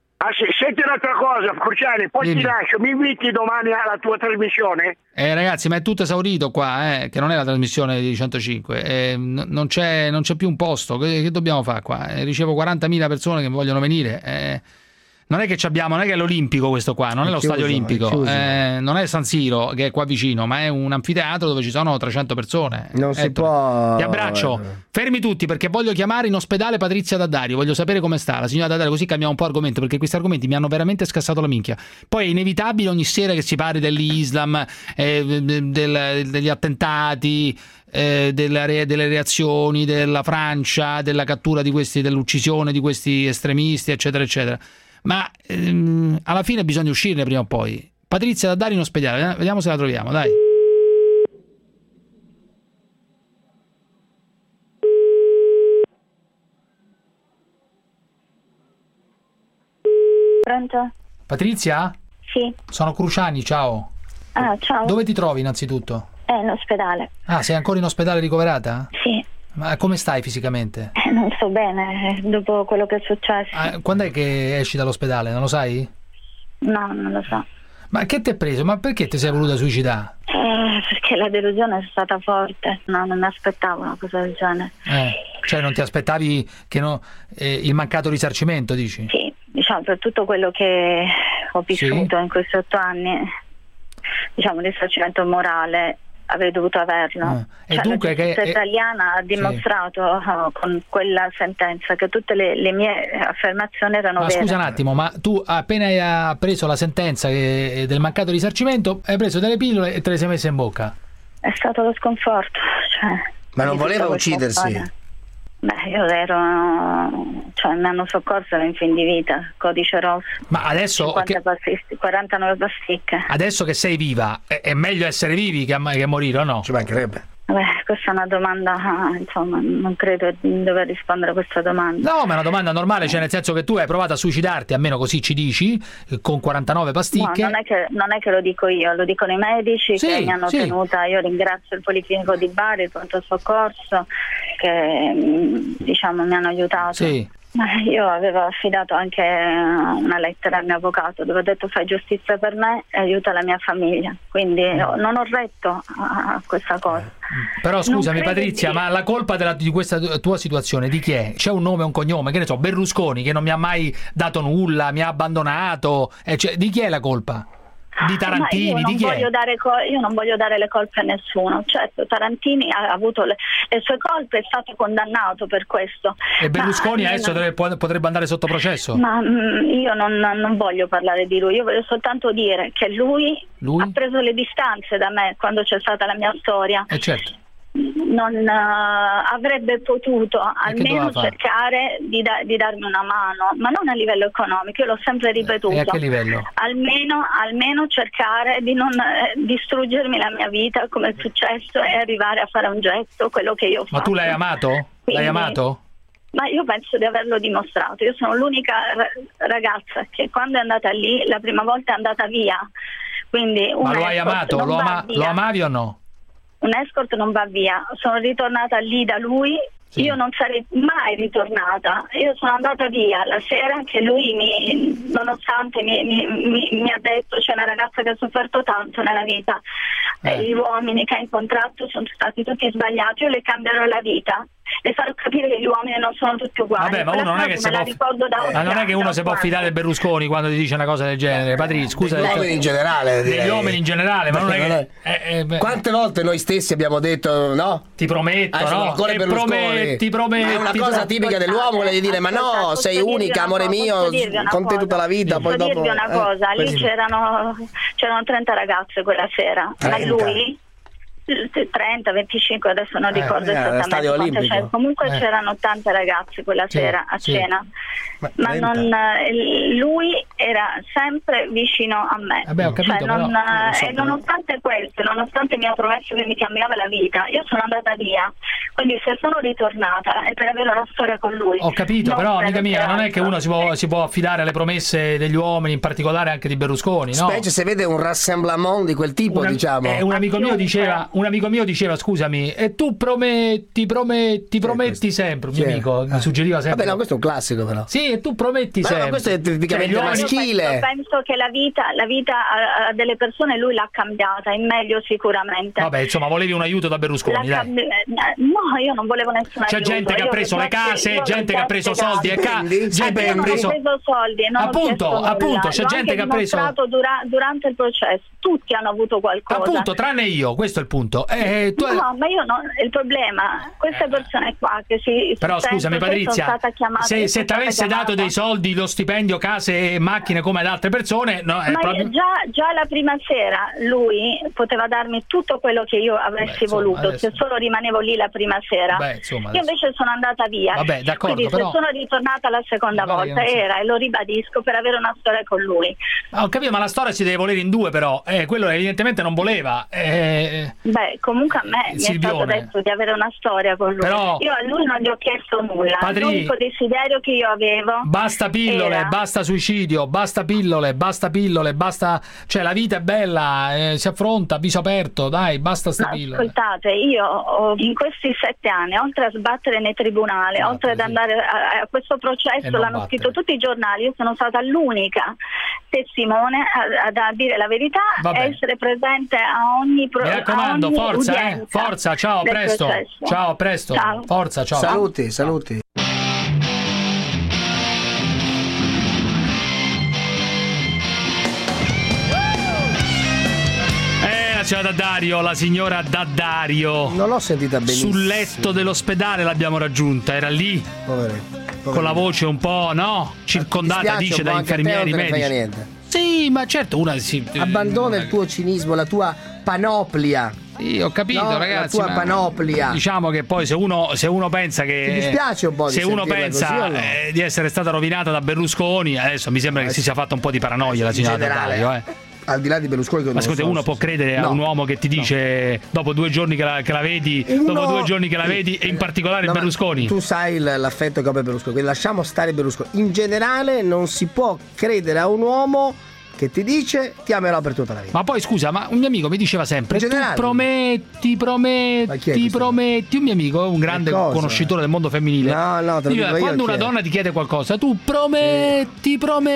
Senti un'altra cosa, Cruciani, poi ti lascio, mi inviti domani alla tua trasmissione? Ragazzi, ma è tutto esaurito qua, che non è la trasmissione di 105, non c'è più un posto, che dobbiamo fare qua? Ricevo 40.000 persone che vogliono venire, non è che non è che è l'Olimpico questo qua, non è lo stadio olimpico, non è San Siro che è qua vicino, ma è un anfiteatro dove ci sono 300 persone. Non si può. Ti abbraccio, fermi tutti perché voglio chiamare in ospedale Patrizia D'Addario, voglio sapere come sta la signora D'Addario, così cambiamo un po' argomento, perché questi argomenti mi hanno veramente scassato la minchia. Poi è inevitabile ogni sera che si parli dell'Islam, degli attentati, delle reazioni della Francia, della cattura di questi, dell'uccisione di questi estremisti eccetera eccetera. Ma alla fine bisogna uscirne prima o poi. Patrizia D'Addario in ospedale, vediamo se la troviamo, dai. Pronto? Patrizia? Sì. Sono Cruciani, ciao. Ciao. Dove ti trovi innanzitutto? In ospedale. Sei ancora in ospedale ricoverata? Sì. Ma come stai fisicamente? Non sto bene, dopo quello che è successo. Quando è che esci dall'ospedale, non lo sai? No, non lo so. Ma che ti è preso? Ma perché ti sei voluta suicidare? Perché la delusione è stata forte, no, non mi aspettavo una cosa del genere. Cioè non ti aspettavi che il mancato risarcimento, dici? Sì, diciamo per tutto quello che ho vissuto in questi 8 anni, diciamo il risarcimento morale avrei dovuto averlo. E dunque la giustizia italiana ha dimostrato con quella sentenza che tutte le mie affermazioni erano vere. Scusa un attimo, ma tu appena hai preso la sentenza del mancato risarcimento hai preso delle pillole e te le sei messe in bocca? È stato lo sconforto, ma non voleva uccidersi? Beh, io ero, mi hanno soccorso in fin di vita, codice rosso. Ma adesso 49 pasticche. Adesso che sei viva, è meglio essere vivi che morire, o no? Ci mancherebbe. Beh, questa è una domanda, insomma, non credo di dover rispondere a questa domanda. No, ma è una domanda normale, cioè nel senso che tu hai provato a suicidarti, almeno così ci dici, con 49 pasticche. No, non è che lo dico io, lo dicono i medici che mi hanno tenuta. Io ringrazio il Policlinico di Bari, il pronto soccorso, che diciamo mi hanno aiutato. Sì. Io avevo affidato anche una lettera al mio avvocato dove ho detto fai giustizia per me e aiuta la mia famiglia, quindi non ho retto a questa cosa. Però scusami Patrizia, ma la colpa di questa tua situazione di chi è? C'è un nome e un cognome, che ne so, Berlusconi, che non mi ha mai dato nulla, mi ha abbandonato, cioè, di chi è la colpa? Di Tarantini, di chi è? Io non voglio dare le colpe a nessuno. Certo, Tarantini ha avuto le sue colpe, è stato condannato per questo. E Berlusconi adesso potrebbe andare sotto processo? Ma io non voglio parlare di lui, io voglio soltanto dire che lui ha preso le distanze da me quando c'è stata la mia storia. Certo. Non avrebbe potuto almeno cercare di darmi una mano, ma non a livello economico, io l'ho sempre ripetuto. E a che livello? Almeno cercare di non distruggermi la mia vita come è successo e arrivare a fare un gesto, quello che io ho fatto. Ma tu l'hai amato? Quindi, l'hai amato? Ma io penso di averlo dimostrato. Io sono l'unica ragazza che quando è andata lì la prima volta è andata via. Quindi ma lo hai amato? Lo amavi o no? Un escort non va via, sono ritornata lì da lui, io non sarei mai ritornata, io sono andata via la sera che lui nonostante mi ha detto c'è una ragazza che ha sofferto tanto nella vita, gli uomini che ha incontrato sono stati tutti sbagliati, io le cambierò la vita, le farò capire che gli uomini non sono tutti uguali. Vabbè, ma uno non è che uno si può fidare di Berlusconi quando ti dice una cosa del genere. Patrizia, scusa. Degli uomini in generale. Degli uomini in generale, ma non è che... Quante volte noi stessi abbiamo detto no? Ti prometto, no? Prometti. Ma è una cosa tipica dell'uomo, quella di dire ma no, sei unica, amore mio, con te tutta la vita. Poi dopo. Dirvi una cosa, lì c'erano 30 ragazze quella sera, ma lui... 30, 25, adesso non ricordo esattamente quante c'era. Comunque c'erano tante ragazze quella sera a cena, ma lui era sempre vicino a me. Ho capito, e nonostante questo, nonostante mi ha promesso che mi cambiava la vita, io sono andata via. Quindi se sono ritornata è per avere una storia con lui. Ho capito, però amica mia, non è che uno si può affidare alle promesse degli uomini, in particolare anche di Berlusconi, no? Specie se vede un rassemblement di quel tipo, diciamo. Un amico mio diceva scusami, e tu prometti sempre. Un mio amico mi suggeriva sempre. Vabbè, no, questo è un classico però. Sì, e tu prometti sempre. No, questo è tipicamente maschile. Io penso che la vita delle persone lui l'ha cambiata in meglio sicuramente. Vabbè, insomma, volevi un aiuto da Berlusconi, dai. No, io non volevo nessun aiuto. C'è gente che ha preso le case, gente che ha preso soldi e gente che ha preso soldi e non appunto, c'è gente che ha preso durante il processo. Tutti hanno avuto qualcosa. Appunto, tranne io, questo è il punto. No, ma io non. Il problema, queste persone qua che però scusami Patrizia, se ti avesse dato dei soldi, lo stipendio, case e macchine come ad altre persone, no, già la prima sera lui poteva darmi tutto quello che io avessi voluto, se solo rimanevo lì la prima sera. Io invece sono andata via. Vabbè, d'accordo, quindi se sono ritornata la seconda volta era, e lo ribadisco, per avere una storia con lui. Ho capito, ma la storia si deve volere in due, però quello evidentemente non voleva. Comunque a me mi è stato detto di avere una storia con lui. Però, io a lui non gli ho chiesto nulla. L'unico desiderio che io avevo, basta pillole, basta suicidio, basta pillole, basta, cioè la vita è bella, si affronta a viso aperto, dai, basta sta pillole. Ascoltate, io in questi 7 anni, oltre a sbattere nei tribunali, oltre ad andare a questo processo, l'hanno scritto tutti i giornali, io sono stata l'unica testimone a dire la verità e essere presente a ogni mi raccomando, forza, ciao, presto. Processo. Ciao, presto. Ciao. Forza, ciao. Saluti. La signora Daddario. Non l'ho sentita benissimo. Sul letto dell'ospedale l'abbiamo raggiunta, era lì. Con la voce un po', circondata, dice, da infermieri medici. Sì, ma certo, abbandona il tuo cinismo, la tua panoplia. Sì, ho capito, ragazzi. La tua panoplia. Diciamo che poi se uno pensa che. Ti dispiace un po' di pensa di essere stata rovinata da Berlusconi, adesso mi sembra che si sia fatta un po' di paranoia la signora Daddario, al di là di Berlusconi, che ma secondo te uno può credere a un uomo che ti dice dopo 2 giorni che la vedi, dopo 2 giorni che la vedi, e in particolare Berlusconi? Tu sai l'affetto che ho per Berlusconi, quindi lasciamo stare Berlusconi. In generale non si può credere a un uomo che ti dice ti amerò per tutta la vita. Ma poi scusa, ma un mio amico mi diceva sempre: tu prometti, un mio amico, un grande conoscitore del mondo femminile. No, te lo dico io, quando una donna ti chiede qualcosa, tu prometti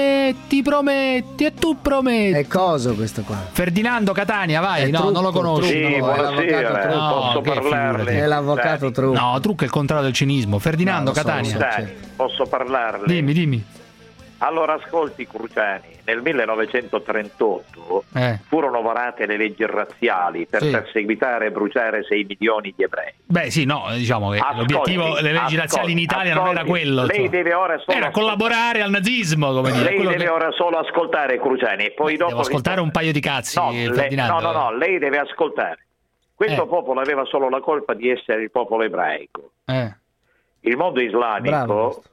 e tu prometti. È cosa questo qua? Ferdinando Catania, vai. Non lo conosci. Sì, buonasera, posso parlarle? È l'avvocato Trucco. No, Trucco è il contrario del cinismo. Ferdinando Catania. Posso parlarle? Dimmi. Allora, ascolti Cruciani, nel 1938 furono varate le leggi razziali per perseguitare e bruciare 6 milioni di ebrei. Beh sì, no, diciamo che l'obiettivo delle leggi razziali in Italia non era quello. Lei deve ora solo era collaborare al nazismo, come dire. Lei deve ora solo ascoltare Cruciani e poi dopo... Devo ascoltare un paio di cazzi, Ferdinando. No, lei deve ascoltare. Questo popolo aveva solo la colpa di essere il popolo ebraico. Il mondo islamico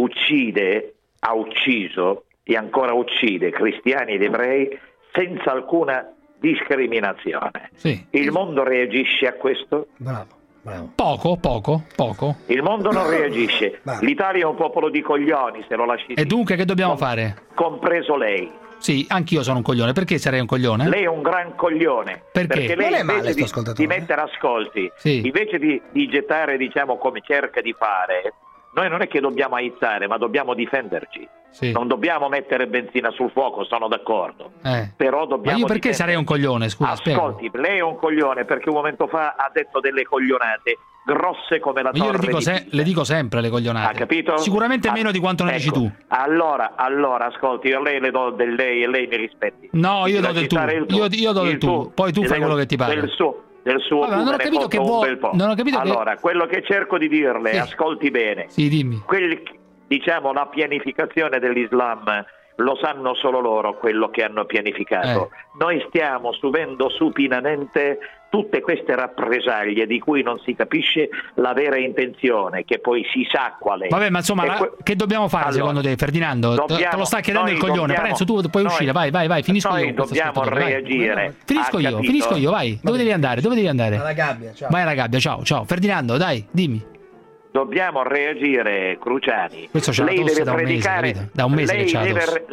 ha ucciso e ancora uccide cristiani ed ebrei senza alcuna discriminazione. Il mondo reagisce a questo? Bravo. Poco. Il mondo non reagisce. L'Italia è un popolo di coglioni, se lo lasci dire. E dunque che dobbiamo fare? Compreso lei. Sì, anch'io sono un coglione. Perché sarei un coglione? Lei è un gran coglione. Perché lei non è male di mettere ascolti, invece di gettare, diciamo, come cerca di fare, noi non è che dobbiamo aizzare, ma dobbiamo difenderci. Non dobbiamo mettere benzina sul fuoco, sono d'accordo. Però dobbiamo. Ma io perché sarei un coglione? Scusa, ascolti, lei è un coglione perché un momento fa ha detto delle coglionate grosse come la torre. Io le dico sempre le coglionate. Ha capito? Sicuramente meno di quanto ne dici tu. Allora, ascolti, io a lei le do del lei e lei mi rispetti. No, io do del tu. Io do del tu. Poi tu fai quello che ti pare. Del suo non ho capito che vuoi. Non ho capito allora, quello che cerco di dirle, ascolti bene. Sì, dimmi. Diciamo la pianificazione dell'Islam lo sanno solo loro quello che hanno pianificato. Noi stiamo subendo supinamente tutte queste rappresaglie di cui non si capisce la vera intenzione, che poi si sa qual è. Vabbè, ma insomma, che dobbiamo fare secondo te, Ferdinando? Te lo sta chiedendo il coglione. Parenzo, tu puoi uscire, vai, finisco io. Noi dobbiamo reagire. Finisco io, vai. Dove devi andare? Alla gabbia, ciao. Vai alla gabbia, ciao. Ferdinando, dai, dimmi. Dobbiamo reagire, Cruciani. Questo c'è lei deve predicare da un mese che c'ha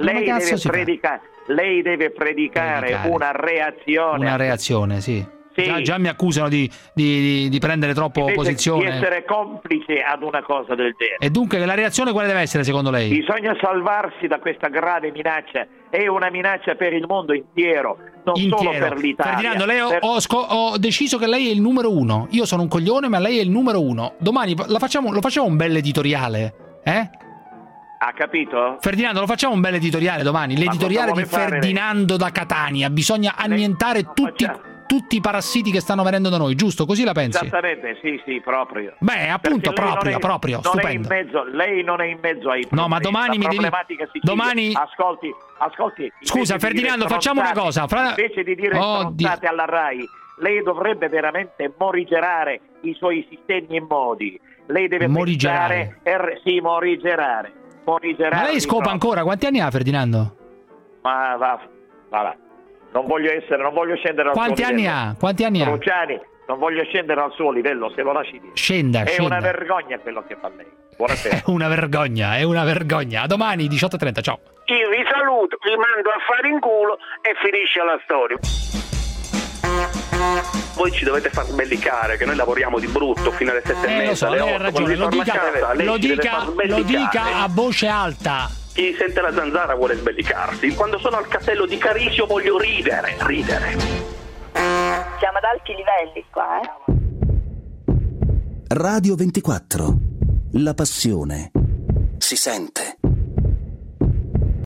lei deve predicare una reazione. Una reazione, sì. Già mi accusano di prendere troppo posizione. Di essere complice ad una cosa del genere. E dunque la reazione quale deve essere secondo lei? Bisogna salvarsi da questa grave minaccia. È una minaccia per il mondo intero, non solo per l'Italia. Ferdinando, lei ho deciso che lei è il numero 1. Io sono un coglione, ma lei è il numero 1. Domani lo facciamo un bel editoriale, Ha capito? Ferdinando, lo facciamo un bel editoriale domani. L'editoriale di Ferdinando da Catania. Bisogna annientare tutti i parassiti che stanno venendo da noi, giusto? Così la pensi? Esattamente, sì, proprio. Beh, appunto, proprio, stupendo. Lei non è in mezzo ai problemi. No, ma domani mi devi... Domani... Ascolti. Scusa, Ferdinando, facciamo una cosa. Invece di dire stronzate alla RAI, lei dovrebbe veramente morigerare i suoi sistemi e modi. Lei deve morigerare. Morigerare. Ma lei scopa ancora? Quanti anni ha, Ferdinando? Ma va. Non voglio scendere al Quanti suo anni livello. ha? Quanti anni ha? Cruciani, non voglio scendere al suo livello, se lo lasci dire. Scenda. Una vergogna quello che fa lei. Buonasera. È una vergogna. A domani 18:30, ciao. Io vi saluto, vi mando a fare in culo e finisce la storia. Voi ci dovete far sbellicare che noi lavoriamo di brutto fino alle 7:30. Lo so, lei ha ragione, lo dica a voce alta. Chi sente la zanzara vuole sbellicarsi. Quando sono al castello di Carisio voglio ridere. Siamo ad alti livelli qua, Radio 24. La passione si sente.